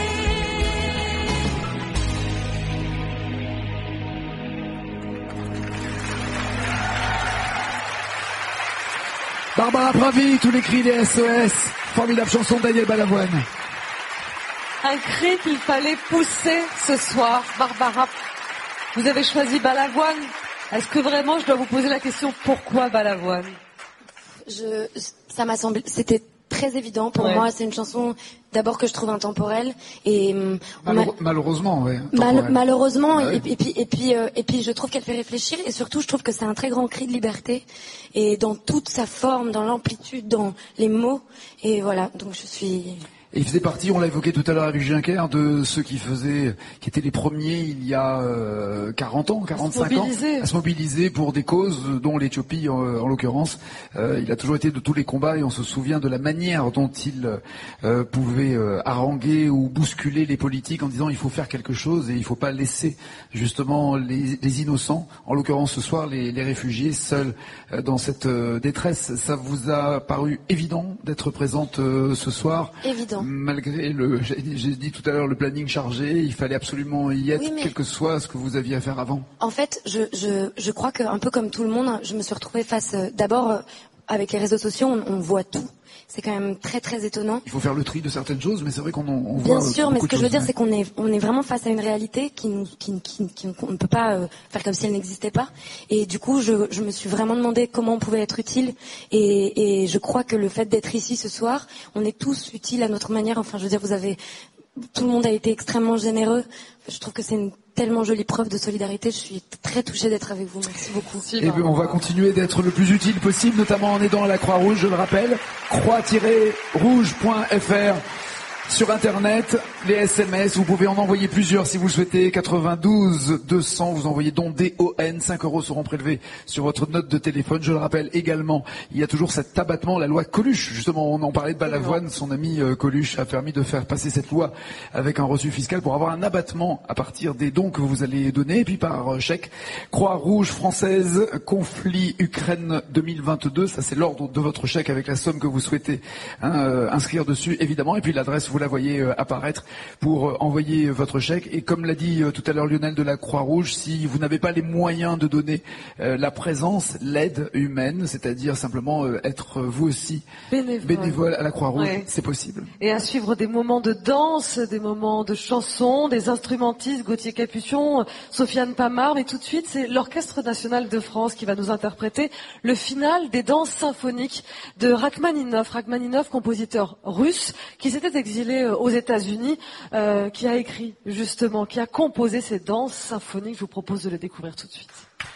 Barbara Pravi, tous les cris des S O S. Formidable chanson de Daniel Balavoine. Un cri qu'il fallait pousser ce soir. Barbara, vous avez choisi Balavoine. Est-ce que vraiment je dois vous poser la question pourquoi Balavoine? Je, ça m'a semblé, c'était très évident pour Ouais. moi. C'est une chanson d'abord que je trouve intemporelle et hum, on m'a- Malheure- malheureusement, oui. Mal- malheureusement, Ah oui. et, et puis et puis euh, et puis je trouve qu'elle fait réfléchir et surtout je trouve que c'est un très grand cri de liberté et dans toute sa forme, dans l'amplitude, dans les mots et voilà. Donc je suis. Et il faisait partie, on l'a évoqué tout à l'heure avec Juncker, de ceux qui faisaient, qui étaient les premiers il y a euh, quarante ans, quarante-cinq ans, mobiliser. à se mobiliser pour des causes dont l'Éthiopie en, en l'occurrence. Euh, il a toujours été de tous les combats et on se souvient de la manière dont il euh, pouvait euh, haranguer ou bousculer les politiques en disant il faut faire quelque chose et il ne faut pas laisser justement les, les innocents, en l'occurrence ce soir les, les réfugiés, seuls euh, dans cette euh, détresse. Ça vous a paru évident d'être présente euh, ce soir? Évident. malgré le, j'ai, j'ai dit tout à l'heure, le planning chargé, il fallait absolument y être, Oui, mais- quel que soit ce que vous aviez à faire avant. En fait, je, je, je crois qu'un peu comme tout le monde, je me suis retrouvée face... euh, D'abord, euh, avec les réseaux sociaux, on, on voit tout. C'est quand même très très étonnant. Il faut faire le tri de certaines choses, mais c'est vrai qu'on en, on voit Bien sûr, mais beaucoup ce que de je veux choses, dire, ouais. c'est qu'on est, on est vraiment face à une réalité qui nous, qui, qui, qui- qu'on ne peut pas euh, faire comme si elle n'existait pas. Et du coup, je, je me suis vraiment demandé comment on pouvait être utile. Et, et je crois que le fait d'être ici ce soir, on est tous utiles à notre manière. Enfin, je veux dire, vous avez, tout le monde a été extrêmement généreux. Je trouve que c'est une tellement jolie preuve de solidarité. Je suis très touchée d'être avec vous. Merci beaucoup. Eh bien, on va continuer d'être le plus utile possible, notamment en aidant à la Croix-Rouge, je le rappelle, croix tiret rouge point f r sur Internet, les S M S, vous pouvez en envoyer plusieurs si vous le souhaitez, quatre-vingt-douze deux cents, vous envoyez don D O N, cinq euros seront prélevés sur votre note de téléphone. Je le rappelle également, il y a toujours cet abattement, la loi Coluche, justement, on en parlait de Balavoine, son ami euh, Coluche a permis de faire passer cette loi avec un reçu fiscal pour avoir un abattement à partir des dons que vous allez donner, et puis par euh, chèque, Croix-Rouge française, conflit Ukraine deux mille vingt-deux, ça c'est l'ordre de votre chèque avec la somme que vous souhaitez hein, euh, inscrire dessus, évidemment, et puis l'adresse, vous la voyez euh, apparaître pour euh, envoyer votre chèque. Et comme l'a dit euh, tout à l'heure Lionel de la Croix-Rouge, si vous n'avez pas les moyens de donner euh, la présence, l'aide humaine, c'est-à-dire simplement euh, être euh, vous aussi Bénévole. bénévole à la Croix-Rouge, Ouais. c'est possible. Et à suivre des moments de danse, des moments de chansons, des instrumentistes, Gauthier Capuçon, Sofiane Pamar, mais tout de suite, c'est l'Orchestre National de France qui va nous interpréter le final des danses symphoniques de Rachmaninov. Rachmaninov, compositeur russe, qui s'était exilé aux États-Unis, euh, qui a écrit justement, qui a composé ces danses symphoniques. Je vous propose de le découvrir tout de suite.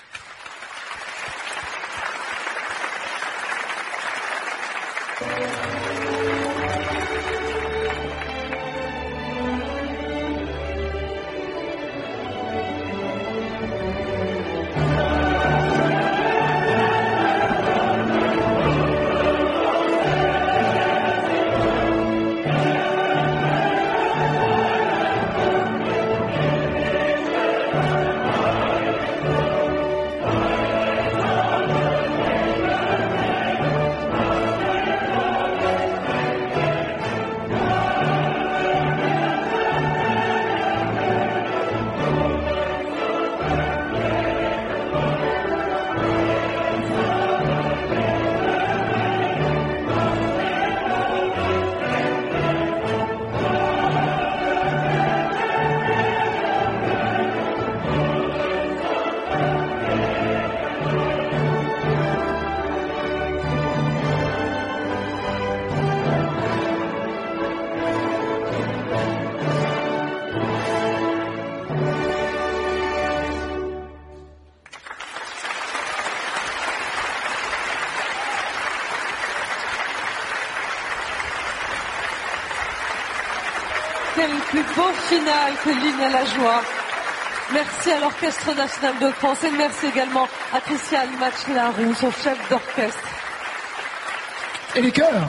Quel plus beau final que l'hymne à la joie. Merci à l'Orchestre National de France et merci également à Christiane Match-Larou, son chef d'orchestre. Et les chœurs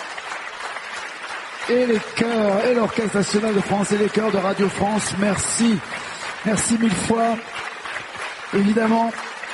Et les chœurs, et l'Orchestre National de France, et les chœurs de Radio France, merci. Merci mille fois, évidemment,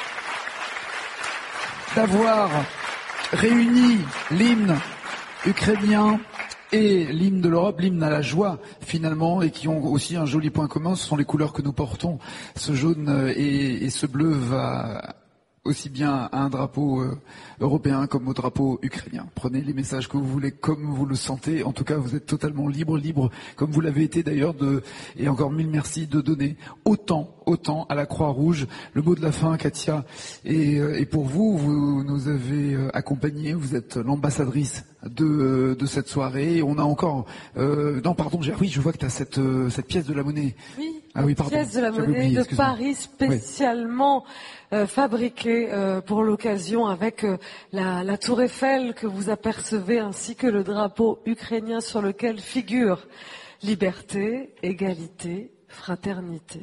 d'avoir réuni l'hymne ukrainien et l'hymne de l'Europe, l'hymne à la joie finalement, et qui ont aussi un joli point commun, ce sont les couleurs que nous portons. Ce jaune et, et ce bleu va aussi bien à un drapeau euh, européen comme au drapeau ukrainien. Prenez les messages que vous voulez comme vous le sentez. En tout cas, vous êtes totalement libre, libre, comme vous l'avez été d'ailleurs, de, et encore mille merci de donner autant, autant à la Croix-Rouge. Le mot de la fin, Katia, et, euh, et pour vous, vous nous avez euh, accompagnés, vous êtes l'ambassadrice de, de cette soirée. On a encore, euh, non pardon, j'ai, oui, je vois que tu as cette, euh, cette pièce de la monnaie. Oui. Ah oui, pardon. Pièce de la J'avais monnaie oublié, de excuse-moi. Paris spécialement euh, fabriquée euh, pour l'occasion avec euh, la, la tour Eiffel que vous apercevez ainsi que le drapeau ukrainien sur lequel figure liberté, égalité, fraternité.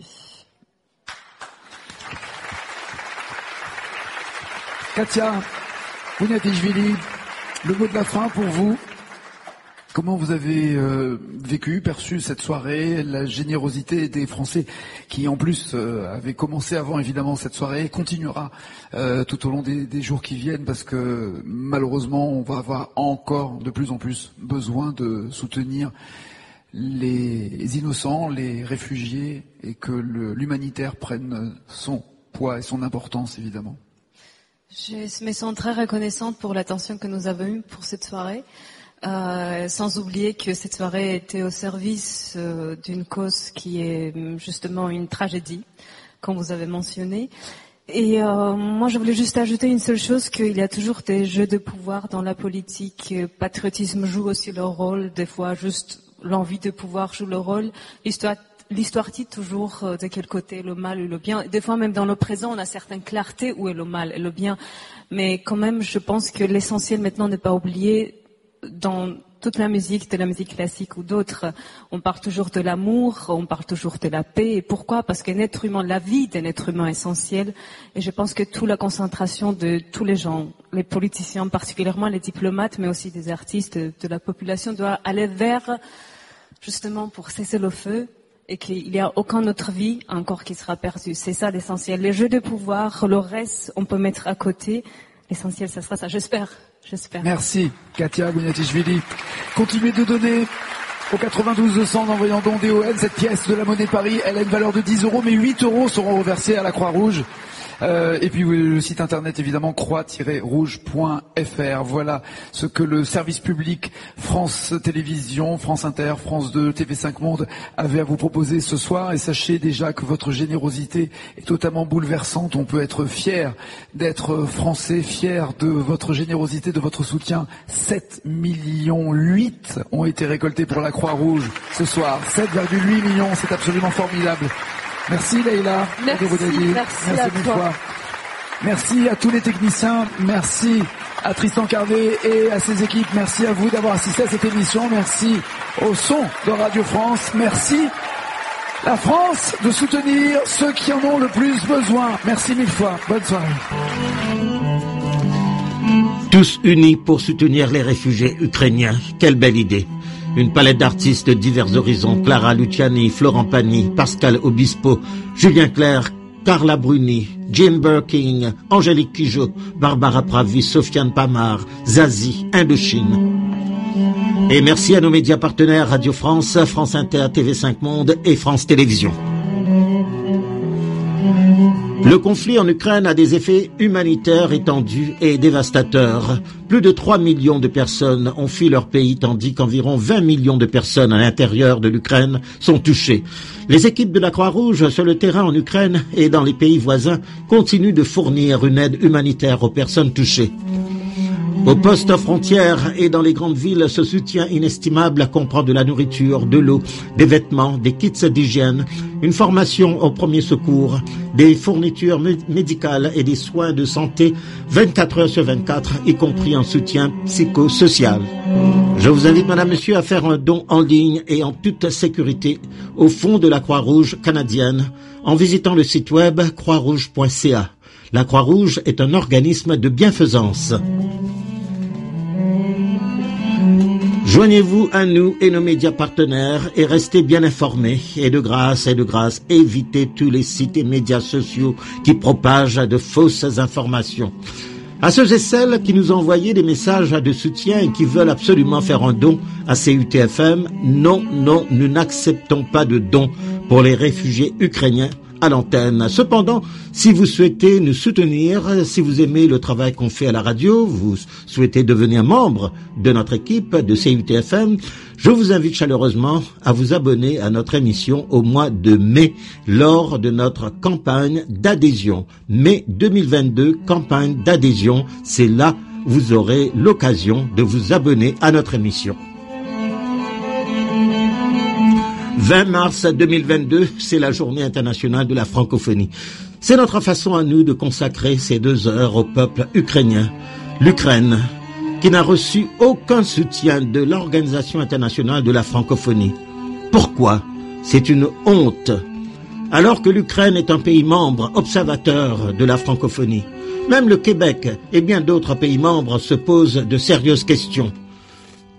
Katia Bouniatishvili, le mot de la fin pour vous. Comment vous avez euh, vécu, perçu cette soirée, la générosité des Français qui, en plus, euh, avaient commencé avant évidemment cette soirée et continuera euh, tout au long des, des jours qui viennent, parce que malheureusement, on va avoir encore de plus en plus besoin de soutenir les innocents, les réfugiés, et que le, l'humanitaire prenne son poids et son importance, évidemment. Je me sens très reconnaissante pour l'attention que nous avons eue pour cette soirée. Euh, sans oublier que cette soirée était au service euh, d'une cause qui est justement une tragédie, comme vous avez mentionné. Et euh, moi, je voulais juste ajouter une seule chose, qu'il y a toujours des jeux de pouvoir dans la politique. Patriotisme joue aussi leur rôle, des fois juste l'envie de pouvoir joue le rôle. L'histoire L'histoire dit toujours euh, de quel côté est le mal ou le bien. Des fois, même dans le présent, on a certaines clartés où est le mal et le bien. Mais quand même, je pense que l'essentiel maintenant n'est pas oublié. Dans toute la musique, de la musique classique ou d'autres, on parle toujours de l'amour, on parle toujours de la paix. Et pourquoi? Parce qu'un être humain, la vie d'un être humain est essentielle. Et je pense que toute la concentration de tous les gens, les politiciens, particulièrement les diplomates, mais aussi des artistes, de, de la population, doit aller vers, justement, pour cesser le feu. Et qu'il n'y a aucune autre vie encore qui sera perdue. C'est ça l'essentiel. Les jeux de pouvoir, le reste, on peut mettre à côté. L'essentiel, ça sera ça. J'espère. J'espère. Merci, Katia Bouniatichvili. Continuez de donner au quatre-vingt-douze deux cents en envoyant don D O N. Cette pièce de la monnaie de Paris, elle a une valeur de dix euros, mais huit euros seront reversés à la Croix-Rouge. Euh, et puis le site internet évidemment croix tiret rouge point f r. Voilà ce que le service public France Télévisions, France Inter, France deux, T V cinq Monde avait à vous proposer ce soir. Et sachez déjà que votre générosité est totalement bouleversante. On peut être fier d'être français, fier de votre générosité, de votre soutien. sept millions huit ont été récoltés pour la Croix-Rouge ce soir. sept virgule huit millions, c'est absolument formidable. Merci Leïla. Merci, merci, merci à mille toi. fois. Merci à tous les techniciens. Merci à Tristan Carvet et à ses équipes. Merci à vous d'avoir assisté à cette émission. Merci au son de Radio France. Merci la France de soutenir ceux qui en ont le plus besoin. Merci mille fois. Bonne soirée. Tous unis pour soutenir les réfugiés ukrainiens. Quelle belle idée. Une palette d'artistes de divers horizons, Clara Luciani, Florent Pagny, Pascal Obispo, Julien Clerc, Carla Bruni, Jane Birkin, Angélique Kidjo, Barbara Pravi, Sofiane Pamar, Zazie, Indochine. Et merci à nos médias partenaires Radio France, France Inter, T V cinq Monde et France Télévisions. Le conflit en Ukraine a des effets humanitaires étendus et dévastateurs. Plus de trois millions de personnes ont fui leur pays, tandis qu'environ vingt millions de personnes à l'intérieur de l'Ukraine sont touchées. Les équipes de la Croix-Rouge sur le terrain en Ukraine et dans les pays voisins continuent de fournir une aide humanitaire aux personnes touchées. Aux postes frontières et dans les grandes villes, ce soutien inestimable comprend de la nourriture, de l'eau, des vêtements, des kits d'hygiène, une formation au premier secours, des fournitures médicales et des soins de santé vingt-quatre heures sur vingt-quatre, y compris un soutien psychosocial. Je vous invite, madame, monsieur, à faire un don en ligne et en toute sécurité au fond de la Croix-Rouge canadienne en visitant le site web croix rouge point c a. La Croix-Rouge est un organisme de bienfaisance. Joignez-vous à nous et nos médias partenaires et restez bien informés. Et de grâce, et de grâce, évitez tous les sites et médias sociaux qui propagent de fausses informations. À ceux et celles qui nous ont envoyé des messages de soutien et qui veulent absolument faire un don à C U T F M, non, non, nous n'acceptons pas de dons pour les réfugiés ukrainiens à l'antenne. Cependant, si vous souhaitez nous soutenir, si vous aimez le travail qu'on fait à la radio, vous souhaitez devenir membre de notre équipe de C U T F M, je vous invite chaleureusement à vous abonner à notre émission au mois de mai lors de notre campagne d'adhésion. Mai deux mille vingt-deux, campagne d'adhésion, c'est là où vous aurez l'occasion de vous abonner à notre émission. vingt mars deux mille vingt-deux, c'est la journée internationale de la francophonie. C'est notre façon à nous de consacrer ces deux heures au peuple ukrainien. L'Ukraine, qui n'a reçu aucun soutien de l'Organisation internationale de la francophonie. Pourquoi? C'est une honte. Alors que l'Ukraine est un pays membre observateur de la francophonie, même le Québec et bien d'autres pays membres se posent de sérieuses questions.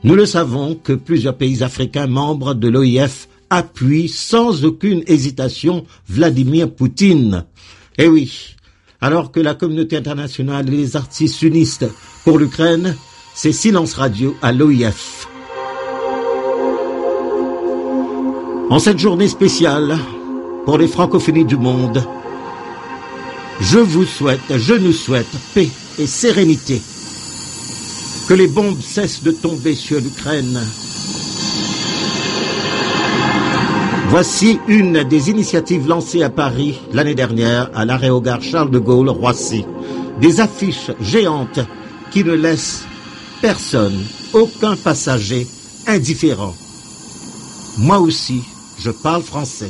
Nous le savons que plusieurs pays africains membres de l'O I F appuient sans aucune hésitation Vladimir Poutine. Eh oui, alors que la communauté internationale et les artistes s'unissent pour l'Ukraine, c'est silence radio à l'O I F. En cette journée spéciale pour les francophonies du monde, je vous souhaite, je nous souhaite paix et sérénité. Que les bombes cessent de tomber sur l'Ukraine. Voici une des initiatives lancées à Paris l'année dernière à l'aérogare Charles de Gaulle, Roissy. Des affiches géantes qui ne laissent personne, aucun passager indifférent. Moi aussi, je parle français.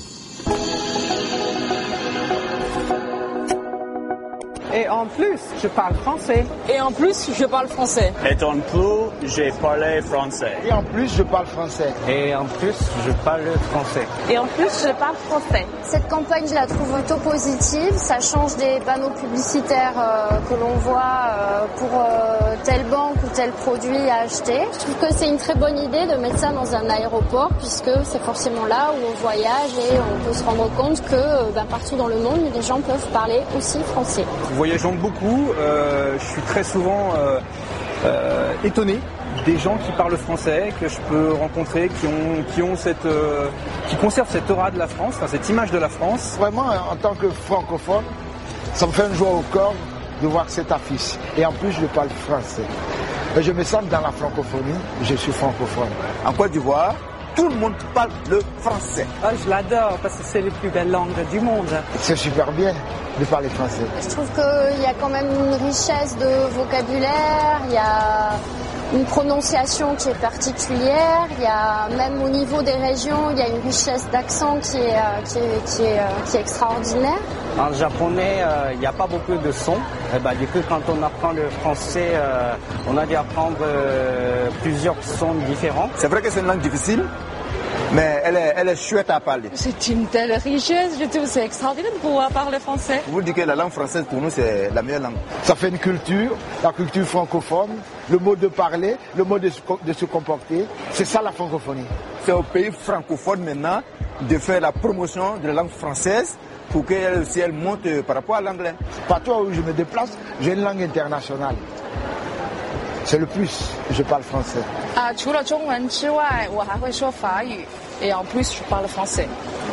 Et en plus, je parle français. Et en plus, je parle français. Et en plus, j'ai parlé français. Et en plus, je parle français. Et en plus, je parle français. Et en plus, je parle français. Cette campagne, je la trouve plutôt positive. Ça change des panneaux publicitaires euh, que l'on voit euh, pour euh, telle banque ou tel produit à acheter. Je trouve que c'est une très bonne idée de mettre ça dans un aéroport puisque c'est forcément là où on voyage et on peut se rendre compte que euh, ben, partout dans le monde, les gens peuvent parler aussi français. Voyageant beaucoup, euh, je suis très souvent euh, euh, étonné des gens qui parlent français, que je peux rencontrer, qui ont, qui ont cette, euh, qui conservent cette aura de la France, enfin, cette image de la France. Vraiment, en tant que francophone, ça me fait une joie au corps de voir cette affiche. Et en plus, je parle français. Et je me sens dans la francophonie, je suis francophone. En Côte d'Ivoire, tout le monde parle le français. Ah, je l'adore parce que c'est les plus belles langues du monde. C'est super bien de parler français. Je trouve qu'il y a quand même une richesse de vocabulaire, il y a une prononciation qui est particulière, il y a même au niveau des régions, il y a une richesse d'accent qui est, qui est, qui est, qui est extraordinaire. En japonais, euh, il n'y a pas beaucoup de sons. Et ben, du coup, quand on apprend le français, euh, on a dû apprendre euh, plusieurs sons différents. C'est vrai que c'est une langue difficile, mais elle est, elle est chouette à parler. C'est une telle richesse, je trouve c'est extraordinaire de pouvoir parler français. Vous dites que la langue française pour nous c'est la meilleure langue. Ça fait une culture, la culture francophone, le mode de parler, le mode de se, de se comporter, c'est ça la francophonie. C'est au pays francophone maintenant de faire la promotion de la langue française pour qu'elle aussi elle monte par rapport à l'anglais. Partout où je me déplace, j'ai une langue internationale. C'est le plus, je parle français. Ah, 除了中文之外，我还会说法语，et en plus je parle français.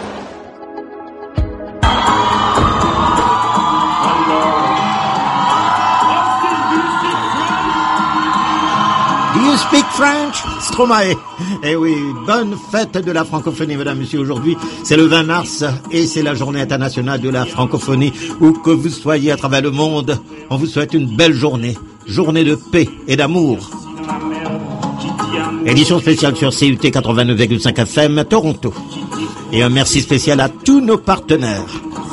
Do you speak French? Stromae. Eh oui, bonne fête de la francophonie, mesdames, messieurs. Aujourd'hui, c'est le vingt mars et c'est la journée internationale de la francophonie. Où que vous soyez à travers le monde, on vous souhaite une belle journée. Journée de paix et d'amour. Édition spéciale sur C U T quatre-vingt-neuf virgule cinq F M Toronto. Et un merci spécial à tous nos partenaires.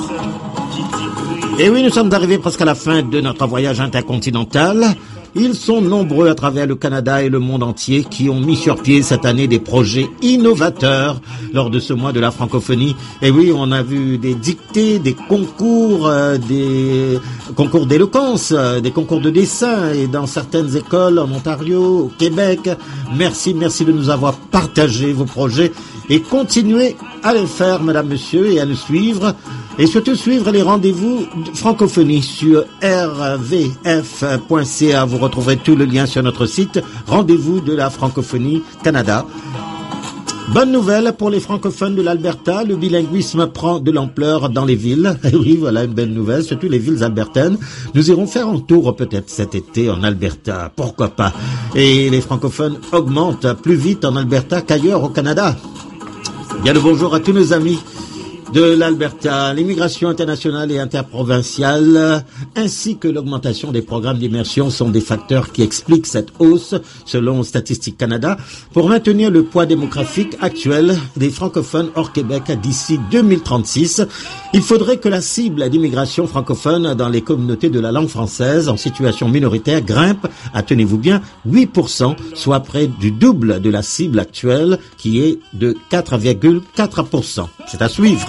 Et oui, nous sommes arrivés presque à la fin de notre voyage intercontinental. Ils sont nombreux à travers le Canada et le monde entier qui ont mis sur pied cette année des projets innovateurs lors de ce mois de la francophonie. Et oui, on a vu des dictées, des concours, euh, des concours d'éloquence, euh, des concours de dessin et dans certaines écoles en Ontario, au Québec. Merci, merci de nous avoir partagé vos projets et continuez à les faire, mesdames, messieurs, et à nous suivre. Et surtout suivre les rendez-vous de francophonie sur r v f point c a. Vous retrouverez tout le lien sur notre site. Rendez-vous de la francophonie Canada. Bonne nouvelle pour les francophones de l'Alberta. Le bilinguisme prend de l'ampleur dans les villes. Et oui, voilà une belle nouvelle, surtout les villes albertaines. Nous irons faire un tour peut-être cet été en Alberta. Pourquoi pas? Et les francophones augmentent plus vite en Alberta qu'ailleurs au Canada. Bien le bonjour à tous nos amis de l'Alberta. L'immigration internationale et interprovinciale ainsi que l'augmentation des programmes d'immersion sont des facteurs qui expliquent cette hausse selon Statistique Canada. Pour maintenir le poids démographique actuel des francophones hors Québec d'ici deux mille trente-six, il faudrait que la cible d'immigration francophone dans les communautés de la langue française en situation minoritaire grimpe à, tenez-vous bien, huit pour cent, soit près du double de la cible actuelle qui est de quatre virgule quatre pour cent. C'est à suivre.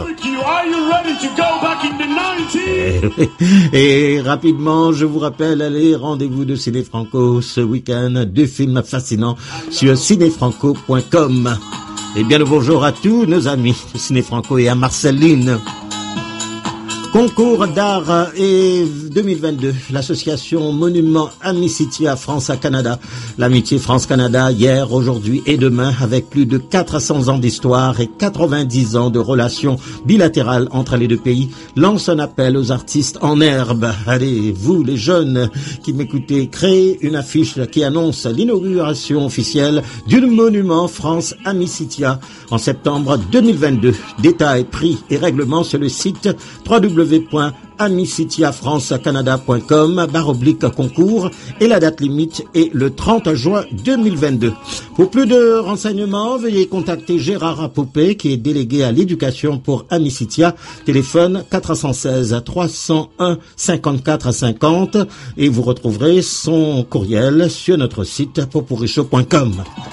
Et, et rapidement, je vous rappelle les rendez-vous de Ciné Franco ce week-end, deux films fascinants sur ciné franco point com. Et bien le bonjour à tous nos amis de Ciné Franco et à Marceline. Concours d'art et deux mille vingt-deux, l'association Monument Amicitia France-Canada, l'amitié France-Canada hier, aujourd'hui et demain, avec plus de quatre cents ans d'histoire et quatre-vingt-dix ans de relations bilatérales entre les deux pays, lance un appel aux artistes en herbe. Allez, vous les jeunes qui m'écoutez, créez une affiche qui annonce l'inauguration officielle du Monument France-Amicitia en septembre deux mille vingt-deux. Détails, prix et règlements sur le site w w w point amicitia france canada point com barre oblique concours et la date limite est le trente juin deux mille vingt-deux. Pour plus de renseignements, veuillez contacter Gérard Apopé qui est délégué à l'éducation pour Amicitia, téléphone quatre un six, trois zéro un, cinquante-quatre cinquante et vous retrouverez son courriel sur notre site popuricho point com.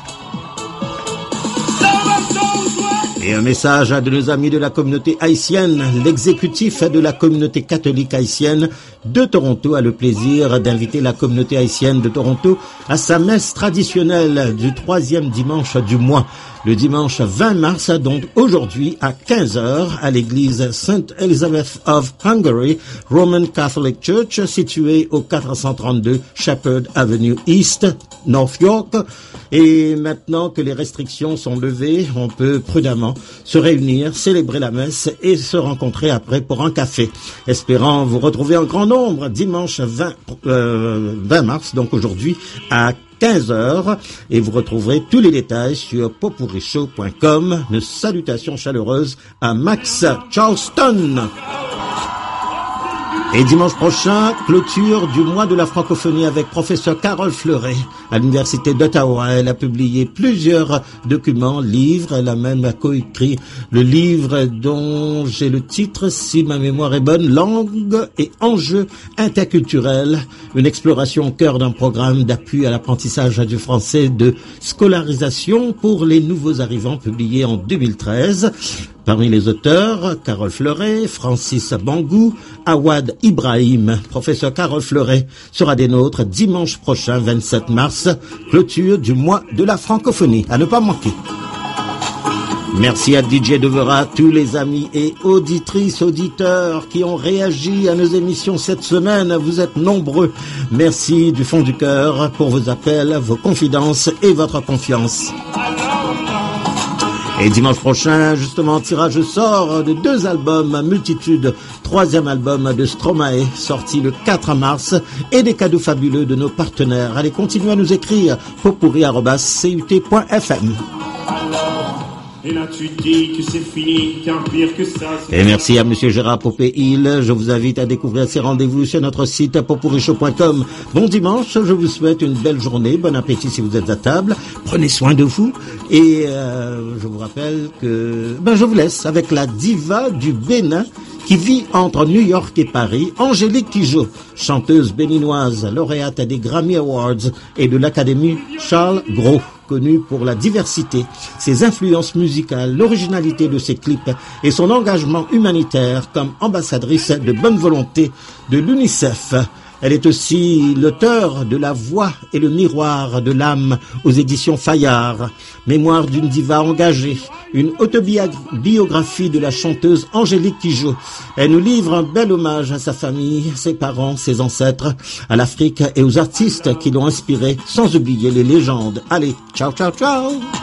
Et un message à de nos amis de la communauté haïtienne. L'exécutif de la communauté catholique haïtienne de Toronto a le plaisir d'inviter la communauté haïtienne de Toronto à sa messe traditionnelle du troisième dimanche du mois. Le dimanche vingt mars, donc aujourd'hui à quinze heures, à l'église Saint Elizabeth of Hungary, Roman Catholic Church, située au quatre cent trente-deux Shepherd Avenue East, North York. Et maintenant que les restrictions sont levées, on peut prudemment se réunir, célébrer la messe et se rencontrer après pour un café. Espérant vous retrouver en grand nombre dimanche vingt, euh, vingt mars, donc aujourd'hui, à quinze heures, et vous retrouverez tous les détails sur popuricho point com. Une salutation chaleureuse à Max Charleston. Et dimanche prochain, clôture du mois de la francophonie avec professeur Carole Fleuret à l'université d'Ottawa. Elle a publié plusieurs documents, livres. Elle a même coécrit le livre dont j'ai le titre, si ma mémoire est bonne, Langue et enjeux interculturels. Une exploration au cœur d'un programme d'appui à l'apprentissage du français de scolarisation pour les nouveaux arrivants, publié en deux mille treize. Parmi les auteurs, Carole Fleuret, Francis Bangou, Awad Ibrahim. Professeur Carole Fleuret sera des nôtres dimanche prochain, vingt-sept mars, clôture du mois de la francophonie. À ne pas manquer. Merci à D J Devera, tous les amis et auditrices, auditeurs qui ont réagi à nos émissions cette semaine. Vous êtes nombreux. Merci du fond du cœur pour vos appels, vos confidences et votre confiance. Et dimanche prochain, justement, tirage au sort de deux albums, Multitude, troisième album de Stromae, sorti le quatre mars, et des cadeaux fabuleux de nos partenaires. Allez, continuez à nous écrire, popurri arobase c u t point f m. Et là tu dis que c'est fini, qu'un pire que ça. Et merci à monsieur Gérard Popé-Hill. Je vous invite à découvrir ces rendez-vous sur notre site popuricho point com. Bon dimanche, je vous souhaite une belle journée, bon appétit si vous êtes à table. Prenez soin de vous. Et euh, je vous rappelle que ben je vous laisse avec la diva du Bénin qui vit entre New York et Paris, Angélique Kidjo, chanteuse béninoise, lauréate des Grammy Awards et de l'Académie Charles Gros, connue pour la diversité, ses influences musicales, l'originalité de ses clips et son engagement humanitaire comme ambassadrice de bonne volonté de l'UNICEF. Elle est aussi l'auteur de La Voix et le Miroir de l'âme aux éditions Fayard, Mémoire d'une diva engagée, une autobiographie de la chanteuse Angélique Kidjo. Elle nous livre un bel hommage à sa famille, ses parents, ses ancêtres, à l'Afrique et aux artistes qui l'ont inspirée, sans oublier les légendes. Allez, ciao, ciao, ciao!